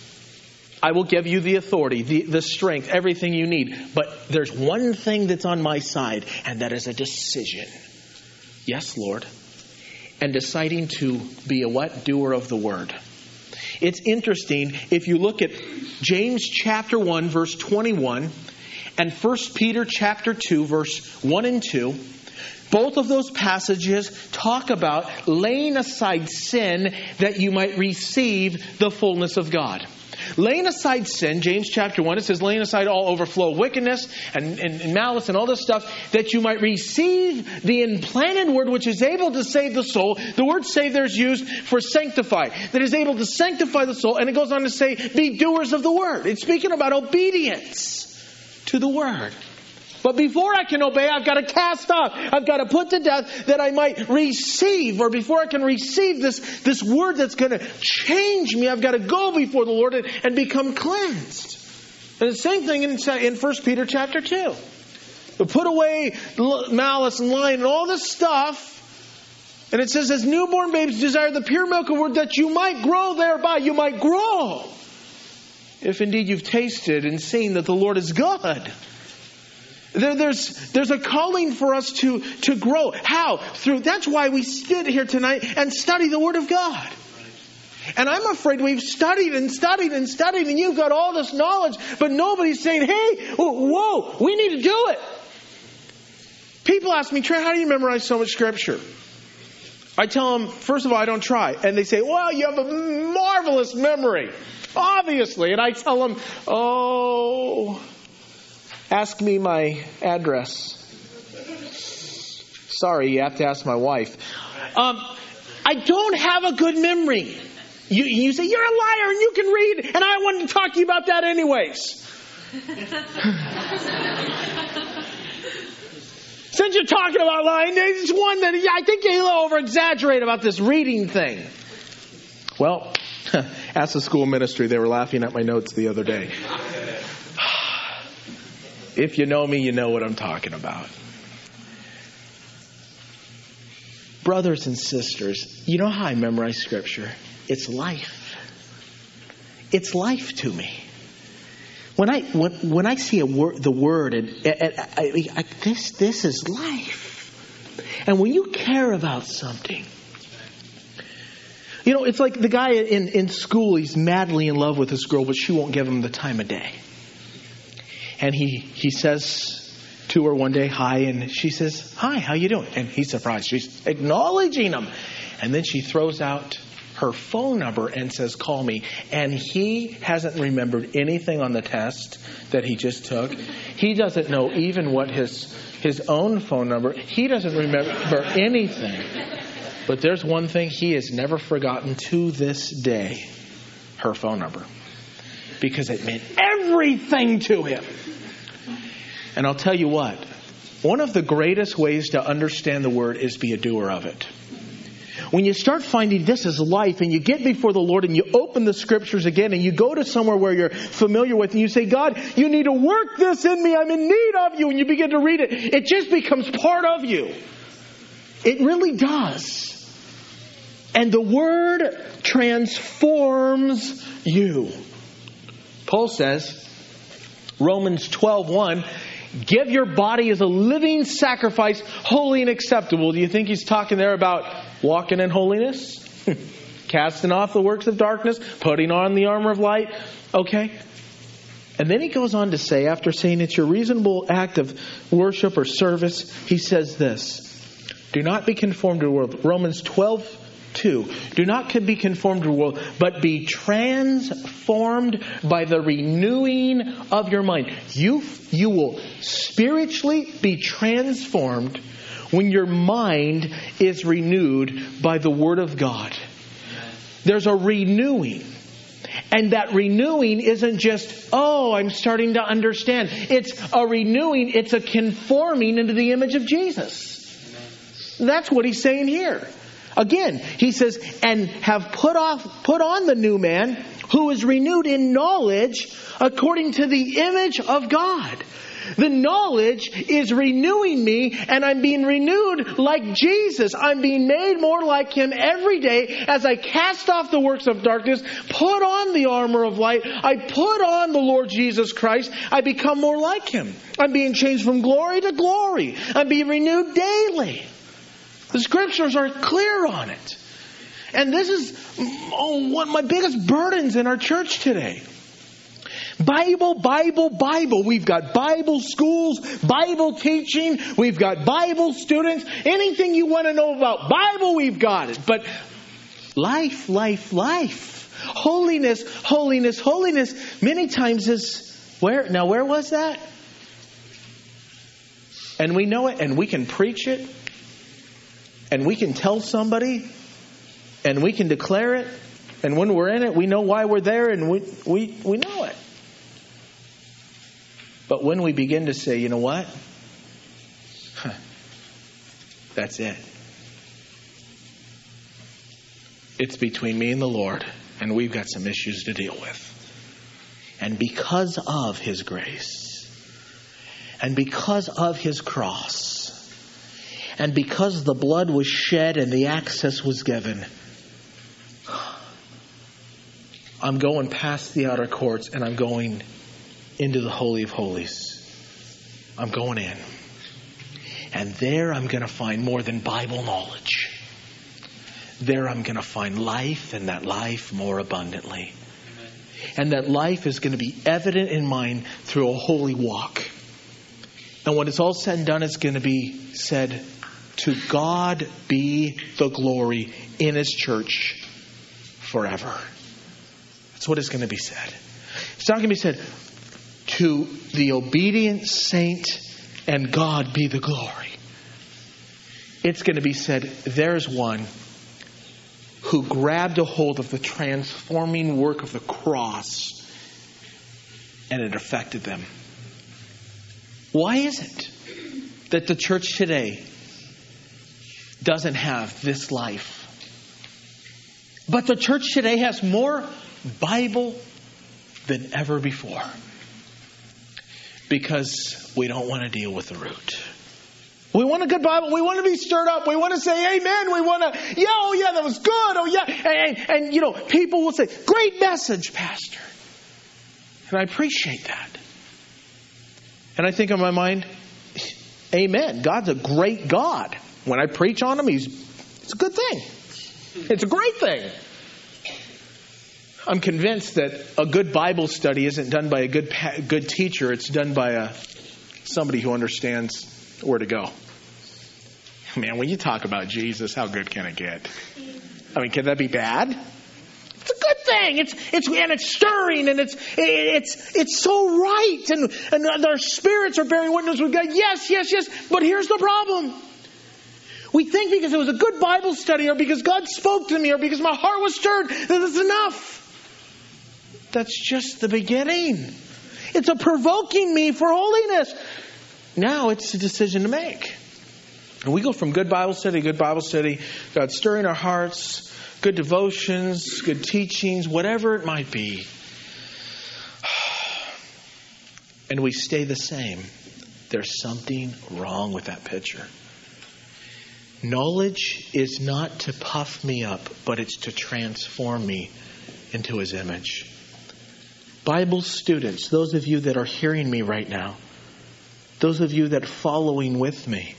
I will give you the authority, the, the strength, everything you need. But there's one thing that's on my side, and that is a decision. Yes, Lord. And deciding to be a what? Doer of the word. It's interesting, if you look at James chapter one, verse twenty-one, and First Peter chapter two, verse one and two, both of those passages talk about laying aside sin that you might receive the fullness of God. Laying aside sin, James chapter one, it says laying aside all overflow of wickedness and, and, and malice and all this stuff, that you might receive the implanted word which is able to save the soul. The word save there is used for sanctify. That is able to sanctify the soul. And it goes on to say, be doers of the word. It's speaking about obedience to the word. But before I can obey, I've got to cast off. I've got to put to death that I might receive. Or before I can receive this, this word that's going to change me, I've got to go before the Lord and, and become cleansed. And the same thing in, in First Peter chapter two. But put away malice and lying and all this stuff. And it says, as newborn babes desire the pure milk of word, that you might grow thereby. You might grow. If indeed you've tasted and seen that the Lord is good. There, there's, there's a calling for us to, to grow. How? Through. That's why we sit here tonight and study the Word of God. And I'm afraid we've studied and studied and studied, and you've got all this knowledge, but nobody's saying, hey, whoa, we need to do it. People ask me, Trey, how do you memorize so much Scripture? I tell them, first of all, I don't try. And they say, well, you have a marvelous memory. Obviously. And I tell them, oh... ask me my address. Sorry, you have to ask my wife. Um, I don't have a good memory. You, you say, you're a liar and you can read, and I wanted to talk to you about that anyways. Since you're talking about lying, there's one that I think you over-exaggerate about this reading thing. Well, ask the school ministry. They were laughing at my notes the other day. If you know me, you know what I'm talking about. Brothers and sisters, you know how I memorize Scripture? It's life. It's life to me. When I when, when I see a word, the word, and, and I, I, this this is life. And when you care about something, you know, it's like the guy in, in school. He's madly in love with this girl, but she won't give him the time of day. And he he says to her one day, hi, and she says, hi, how you doing? And he's surprised. She's acknowledging him. And then she throws out her phone number and says, call me. And he hasn't remembered anything on the test that he just took. He doesn't know even what his his own phone number. He doesn't remember anything. But there's one thing he has never forgotten to this day. Her phone number. Because it meant everything to him. And I'll tell you what, one of the greatest ways to understand the word is be a doer of it. When you start finding this is life and you get before the Lord and you open the Scriptures again and you go to somewhere where you're familiar with and you say, God, you need to work this in me. I'm in need of you. And you begin to read it. It just becomes part of you. It really does. And the word transforms you. Paul says, Romans twelve one, give your body as a living sacrifice, holy and acceptable. Do you think he's talking there about walking in holiness? Casting off the works of darkness, putting on the armor of light? Okay. And then he goes on to say, after saying it's your reasonable act of worship or service, he says this, do not be conformed to the world. Romans twelve two, do not be conformed to the world, but be transformed by the renewing of your mind. You, you will spiritually be transformed when your mind is renewed by the Word of God. There's a renewing. And that renewing isn't just, oh, I'm starting to understand. It's a renewing. It's a conforming into the image of Jesus. That's what he's saying here. Again, he says, and have put off, put on the new man who is renewed in knowledge according to the image of God. The knowledge is renewing me, and I'm being renewed like Jesus. I'm being made more like Him every day as I cast off the works of darkness, put on the armor of light. I put on the Lord Jesus Christ. I become more like Him. I'm being changed from glory to glory. I'm being renewed daily. The Scriptures are clear on it. And this is oh, one of my biggest burdens in our church today. Bible, Bible, Bible. We've got Bible schools, Bible teaching. We've got Bible students. Anything you want to know about Bible, we've got it. But life, life, life. Holiness, holiness, holiness. Many times is where? Now, where was that? And we know it, and we can preach it. And we can tell somebody, and we can declare it, and when we're in it, we know why we're there, and we we, we know it. But when we begin to say, you know what? Huh, that's it. It's between me and the Lord, and we've got some issues to deal with. And because of His grace, and because of His cross, and because the blood was shed and the access was given, I'm going past the outer courts and I'm going into the Holy of Holies. I'm going in. And there I'm going to find more than Bible knowledge. There I'm going to find life, and that life more abundantly. And that life is going to be evident in mine through a holy walk. And when it's all said and done, it's going to be said, to God be the glory in His church forever. That's what is going to be said. It's not going to be said, to the obedient saint and God be the glory. It's going to be said, there's one who grabbed a hold of the transforming work of the cross, and it affected them. Why is it that the church today doesn't have this life? But the church today has more Bible than ever before. Because we don't want to deal with the root. We want a good Bible. We want to be stirred up. We want to say amen. We want to, yeah, oh yeah, that was good. Oh yeah. And, and, and, you know, people will say, great message, Pastor. And I appreciate that. And I think in my mind, amen. God's a great God. When I preach on Him, He's, it's a good thing. It's a great thing. I'm convinced that a good Bible study isn't done by a good good teacher. It's done by a somebody who understands where to go. Man, when you talk about Jesus, how good can it get? I mean, can that be bad? It's a good thing. It's it's and it's stirring and it's it's it's so right and and our spirits are bearing witness with God. Yes, yes, yes. But here's the problem. We think because it was a good Bible study or because God spoke to me or because my heart was stirred that it's enough. That's just the beginning. It's a provoking me for holiness. Now it's a decision to make. And we go from good Bible study, good Bible study, God stirring our hearts, good devotions, good teachings, whatever it might be. And we stay the same. There's something wrong with that picture. Knowledge is not to puff me up, but it's to transform me into His image. Bible students, those of you that are hearing me right now, those of you that are following with me,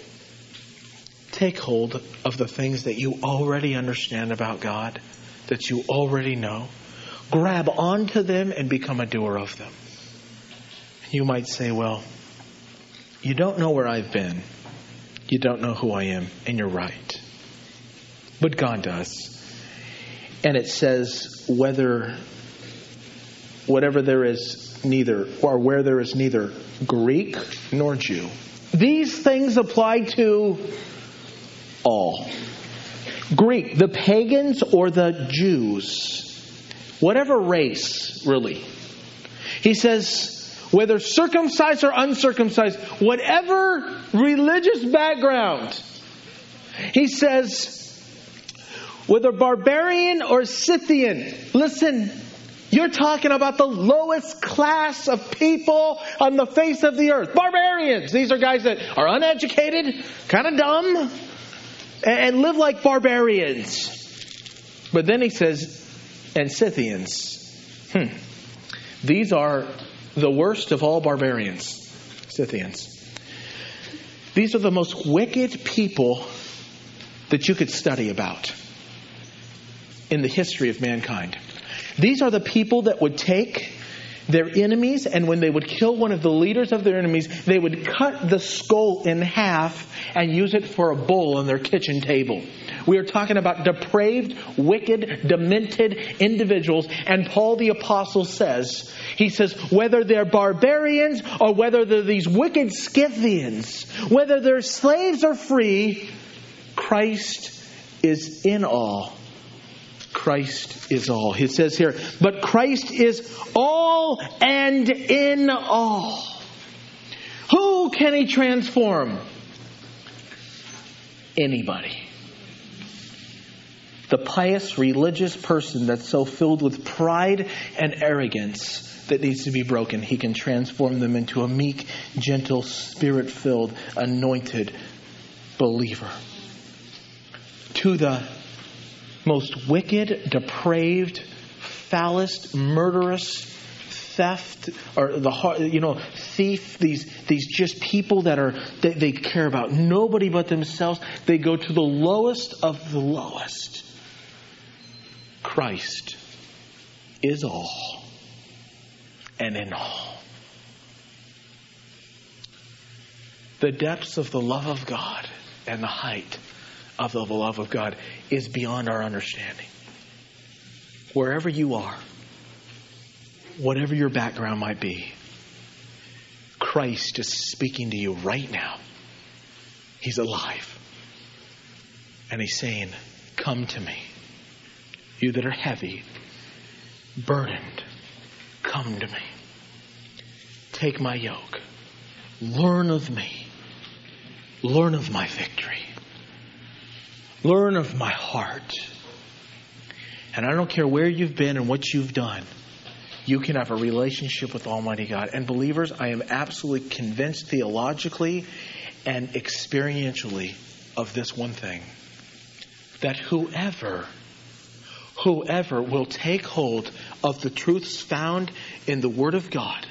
take hold of the things that you already understand about God, that you already know. Grab onto them and become a doer of them. You might say, well, you don't know where I've been. You don't know who I am. And you're right. But God does. And it says, whether, whatever there is neither, or where there is neither Greek nor Jew. These things apply to all. Greek, the pagans or the Jews. Whatever race, really. He says, whether circumcised or uncircumcised, whatever religious background. He says, whether barbarian or Scythian. Listen, you're talking about the lowest class of people on the face of the earth. Barbarians. These are guys that are uneducated, kind of dumb, and live like barbarians. But then he says, and Scythians. Hmm. These are the worst of all barbarians. Scythians. These are the most wicked people that you could study about in the history of mankind. These are the people that would take their enemies, and when they would kill one of the leaders of their enemies, they would cut the skull in half and use it for a bowl on their kitchen table. We are talking about depraved, wicked, demented individuals. And Paul the Apostle says, he says, whether they're barbarians or whether they're these wicked Scythians, whether they're slaves or free, Christ is in all. Christ is all. He says here, but Christ is all and in all. Who can He transform? Anybody. The pious religious person that's so filled with pride and arrogance that needs to be broken, He can transform them into a meek, gentle, spirit-filled, anointed believer. To the most wicked, depraved, phallus, murderous, theft, or the you know thief. These these just people that are they, they care about nobody but themselves. They go to the lowest of the lowest. Christ is all and in all. The depths of the love of God and the height of the love of God is beyond our understanding. Wherever you are, whatever your background might be, Christ is speaking to you right now. He's alive. And He's saying, come to me. You that are heavy, burdened, come to me. Take my yoke. Learn of me. Learn of my victory. Learn of my heart. And I don't care where you've been and what you've done. You can have a relationship with Almighty God. And believers, I am absolutely convinced theologically and experientially of this one thing. That whoever, whoever will take hold of the truths found in the Word of God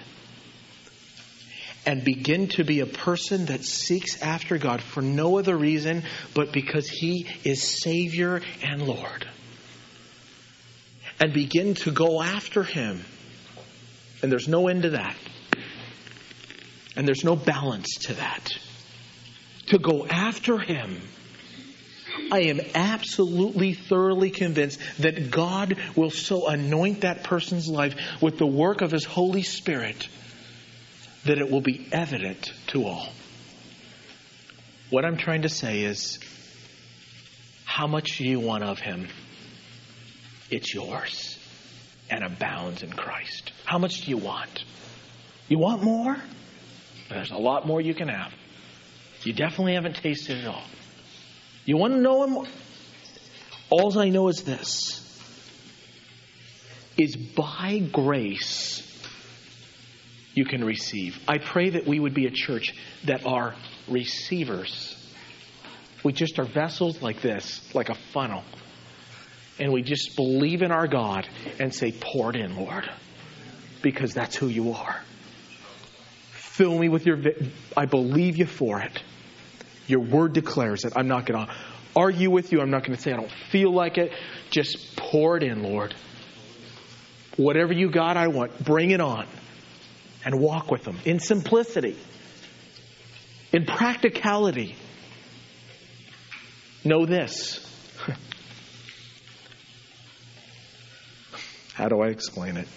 and begin to be a person that seeks after God for no other reason but because He is Savior and Lord, and begin to go after Him. And there's no end to that. And there's no balance to that. To go after Him, I am absolutely, thoroughly convinced that God will so anoint that person's life with the work of His Holy Spirit that it will be evident to all. What I'm trying to say is, how much do you want of Him? It's yours and abounds in Christ. How much do you want? You want more? There's a lot more you can have. You definitely haven't tasted it all. You want to know Him? All I know is this. Is by grace you can receive. I pray that we would be a church that are receivers. We just are vessels like this, like a funnel. And we just believe in our God and say, pour it in, Lord. Because that's who you are. Fill me with your... Vi- I believe you for it. Your word declares it. I'm not going to argue with you. I'm not going to say I don't feel like it. Just pour it in, Lord. Whatever you got, I want. Bring it on. And walk with them. In simplicity. In practicality. Know this. How do I explain it?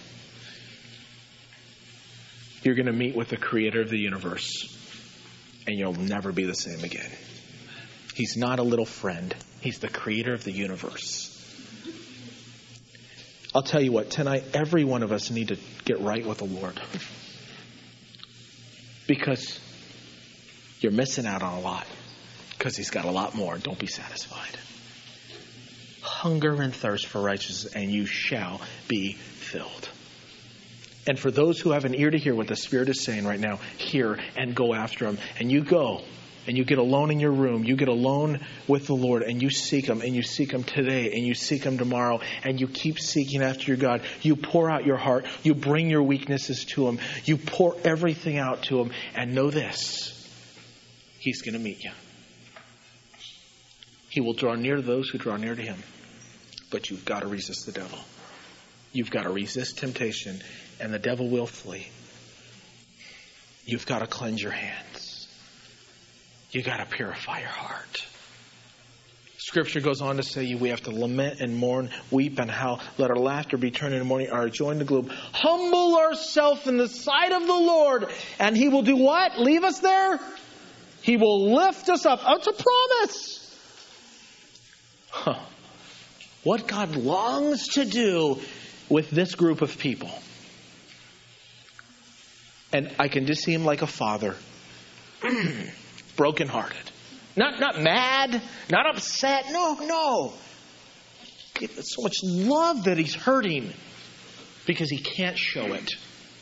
You're going to meet with the Creator of the universe. And you'll never be the same again. He's not a little friend. He's the Creator of the universe. I'll tell you what, tonight every one of us need to get right with the Lord. Because you're missing out on a lot. Because He's got a lot more. Don't be satisfied. Hunger and thirst for righteousness, and you shall be filled. And for those who have an ear to hear what the Spirit is saying right now, hear and go after Him. And you go and you get alone in your room. You get alone with the Lord and you seek Him, and you seek Him today and you seek Him tomorrow, and you keep seeking after your God. You pour out your heart. You bring your weaknesses to Him. You pour everything out to Him, and know this. He's going to meet you. He will draw near to those who draw near to Him. But you've got to resist the devil. You've got to resist temptation, and the devil will flee. You've got to cleanse your hands. You've got to purify your heart. Scripture goes on to say we have to lament and mourn, weep and howl. Let our laughter be turned into mourning, our joy into gloom. Humble ourselves in the sight of the Lord, and He will do what? Leave us there? He will lift us up. Oh, it's a promise. Huh. What God longs to do with this group of people. And I can just see Him like a father. Brokenhearted. Not not mad, not upset. No, no. So much love that He's hurting because He can't show it.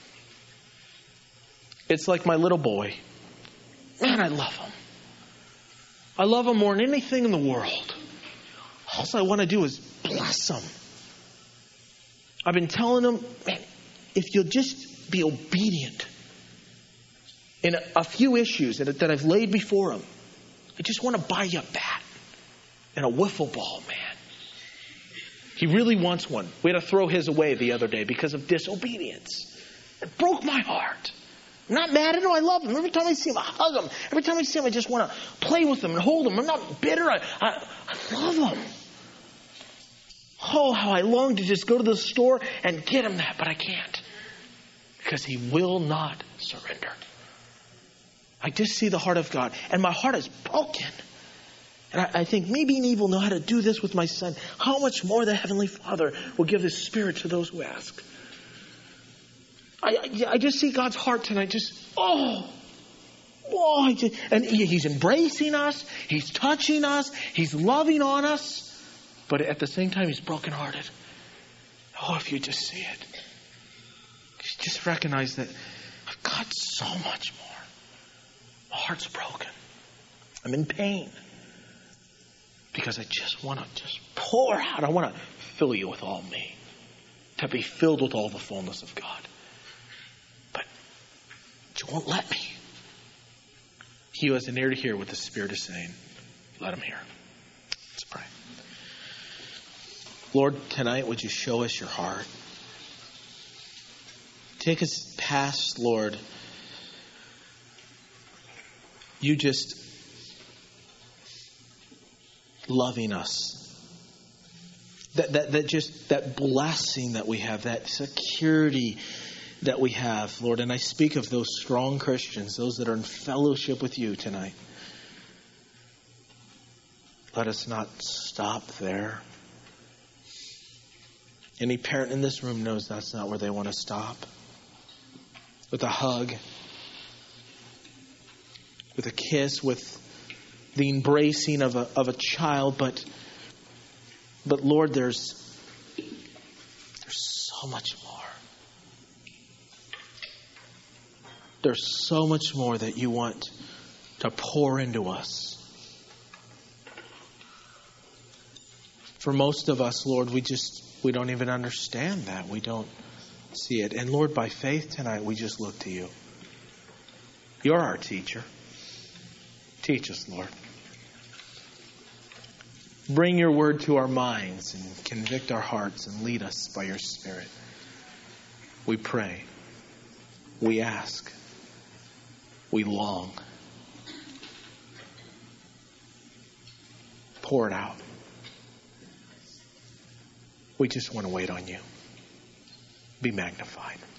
It's like my little boy. Man, I love him. I love him more than anything in the world. All I want to do is bless him. I've been telling him, man, if you'll just be obedient in a, a few issues that, that I've laid before him, I just want to buy you a bat and a wiffle ball, man. He really wants one. We had to throw his away the other day because of disobedience. It broke my heart. I'm not mad at him. I love him. Every time I see him, I hug him. Every time I see him, I just want to play with him and hold him. I'm not bitter. I, I, I love him. Oh, how I long to just go to the store and get him that, but I can't. Because he will not surrender. I just see the heart of God. And my heart is broken. And I, I think maybe an evil know how to do this with my son. How much more the Heavenly Father will give His Spirit to those who ask. I, I, I just see God's heart tonight. Just, oh, oh, I just, and he, He's embracing us. He's touching us. He's loving on us. But at the same time, He's brokenhearted. Oh, if you just see it. Just recognize that I've got so much more. My heart's broken. I'm in pain. Because I just want to just pour out. I want to fill you with all me. To be filled with all the fullness of God. But you won't let me. He who has an ear to hear what the Spirit is saying, let him hear. Let's pray. Lord, tonight would you show us your heart? Take us past, Lord, you just loving us. That, that, that just, that blessing that we have, that security that we have, Lord. And I speak of those strong Christians, those that are in fellowship with you tonight. Let us not stop there. Any parent in this room knows that's not where they want to stop. With a hug, with a kiss, with the embracing of a of a child, but but Lord, there's there's so much more. There's so much more that you want to pour into us. For most of us, Lord, we just we don't even understand that. We don't see it. And Lord, by faith tonight, we just look to you. You're our teacher. Teach us, Lord. Bring your word to our minds and convict our hearts and lead us by your Spirit. We pray. We ask. We long. Pour it out. We just want to wait on you. Be magnified.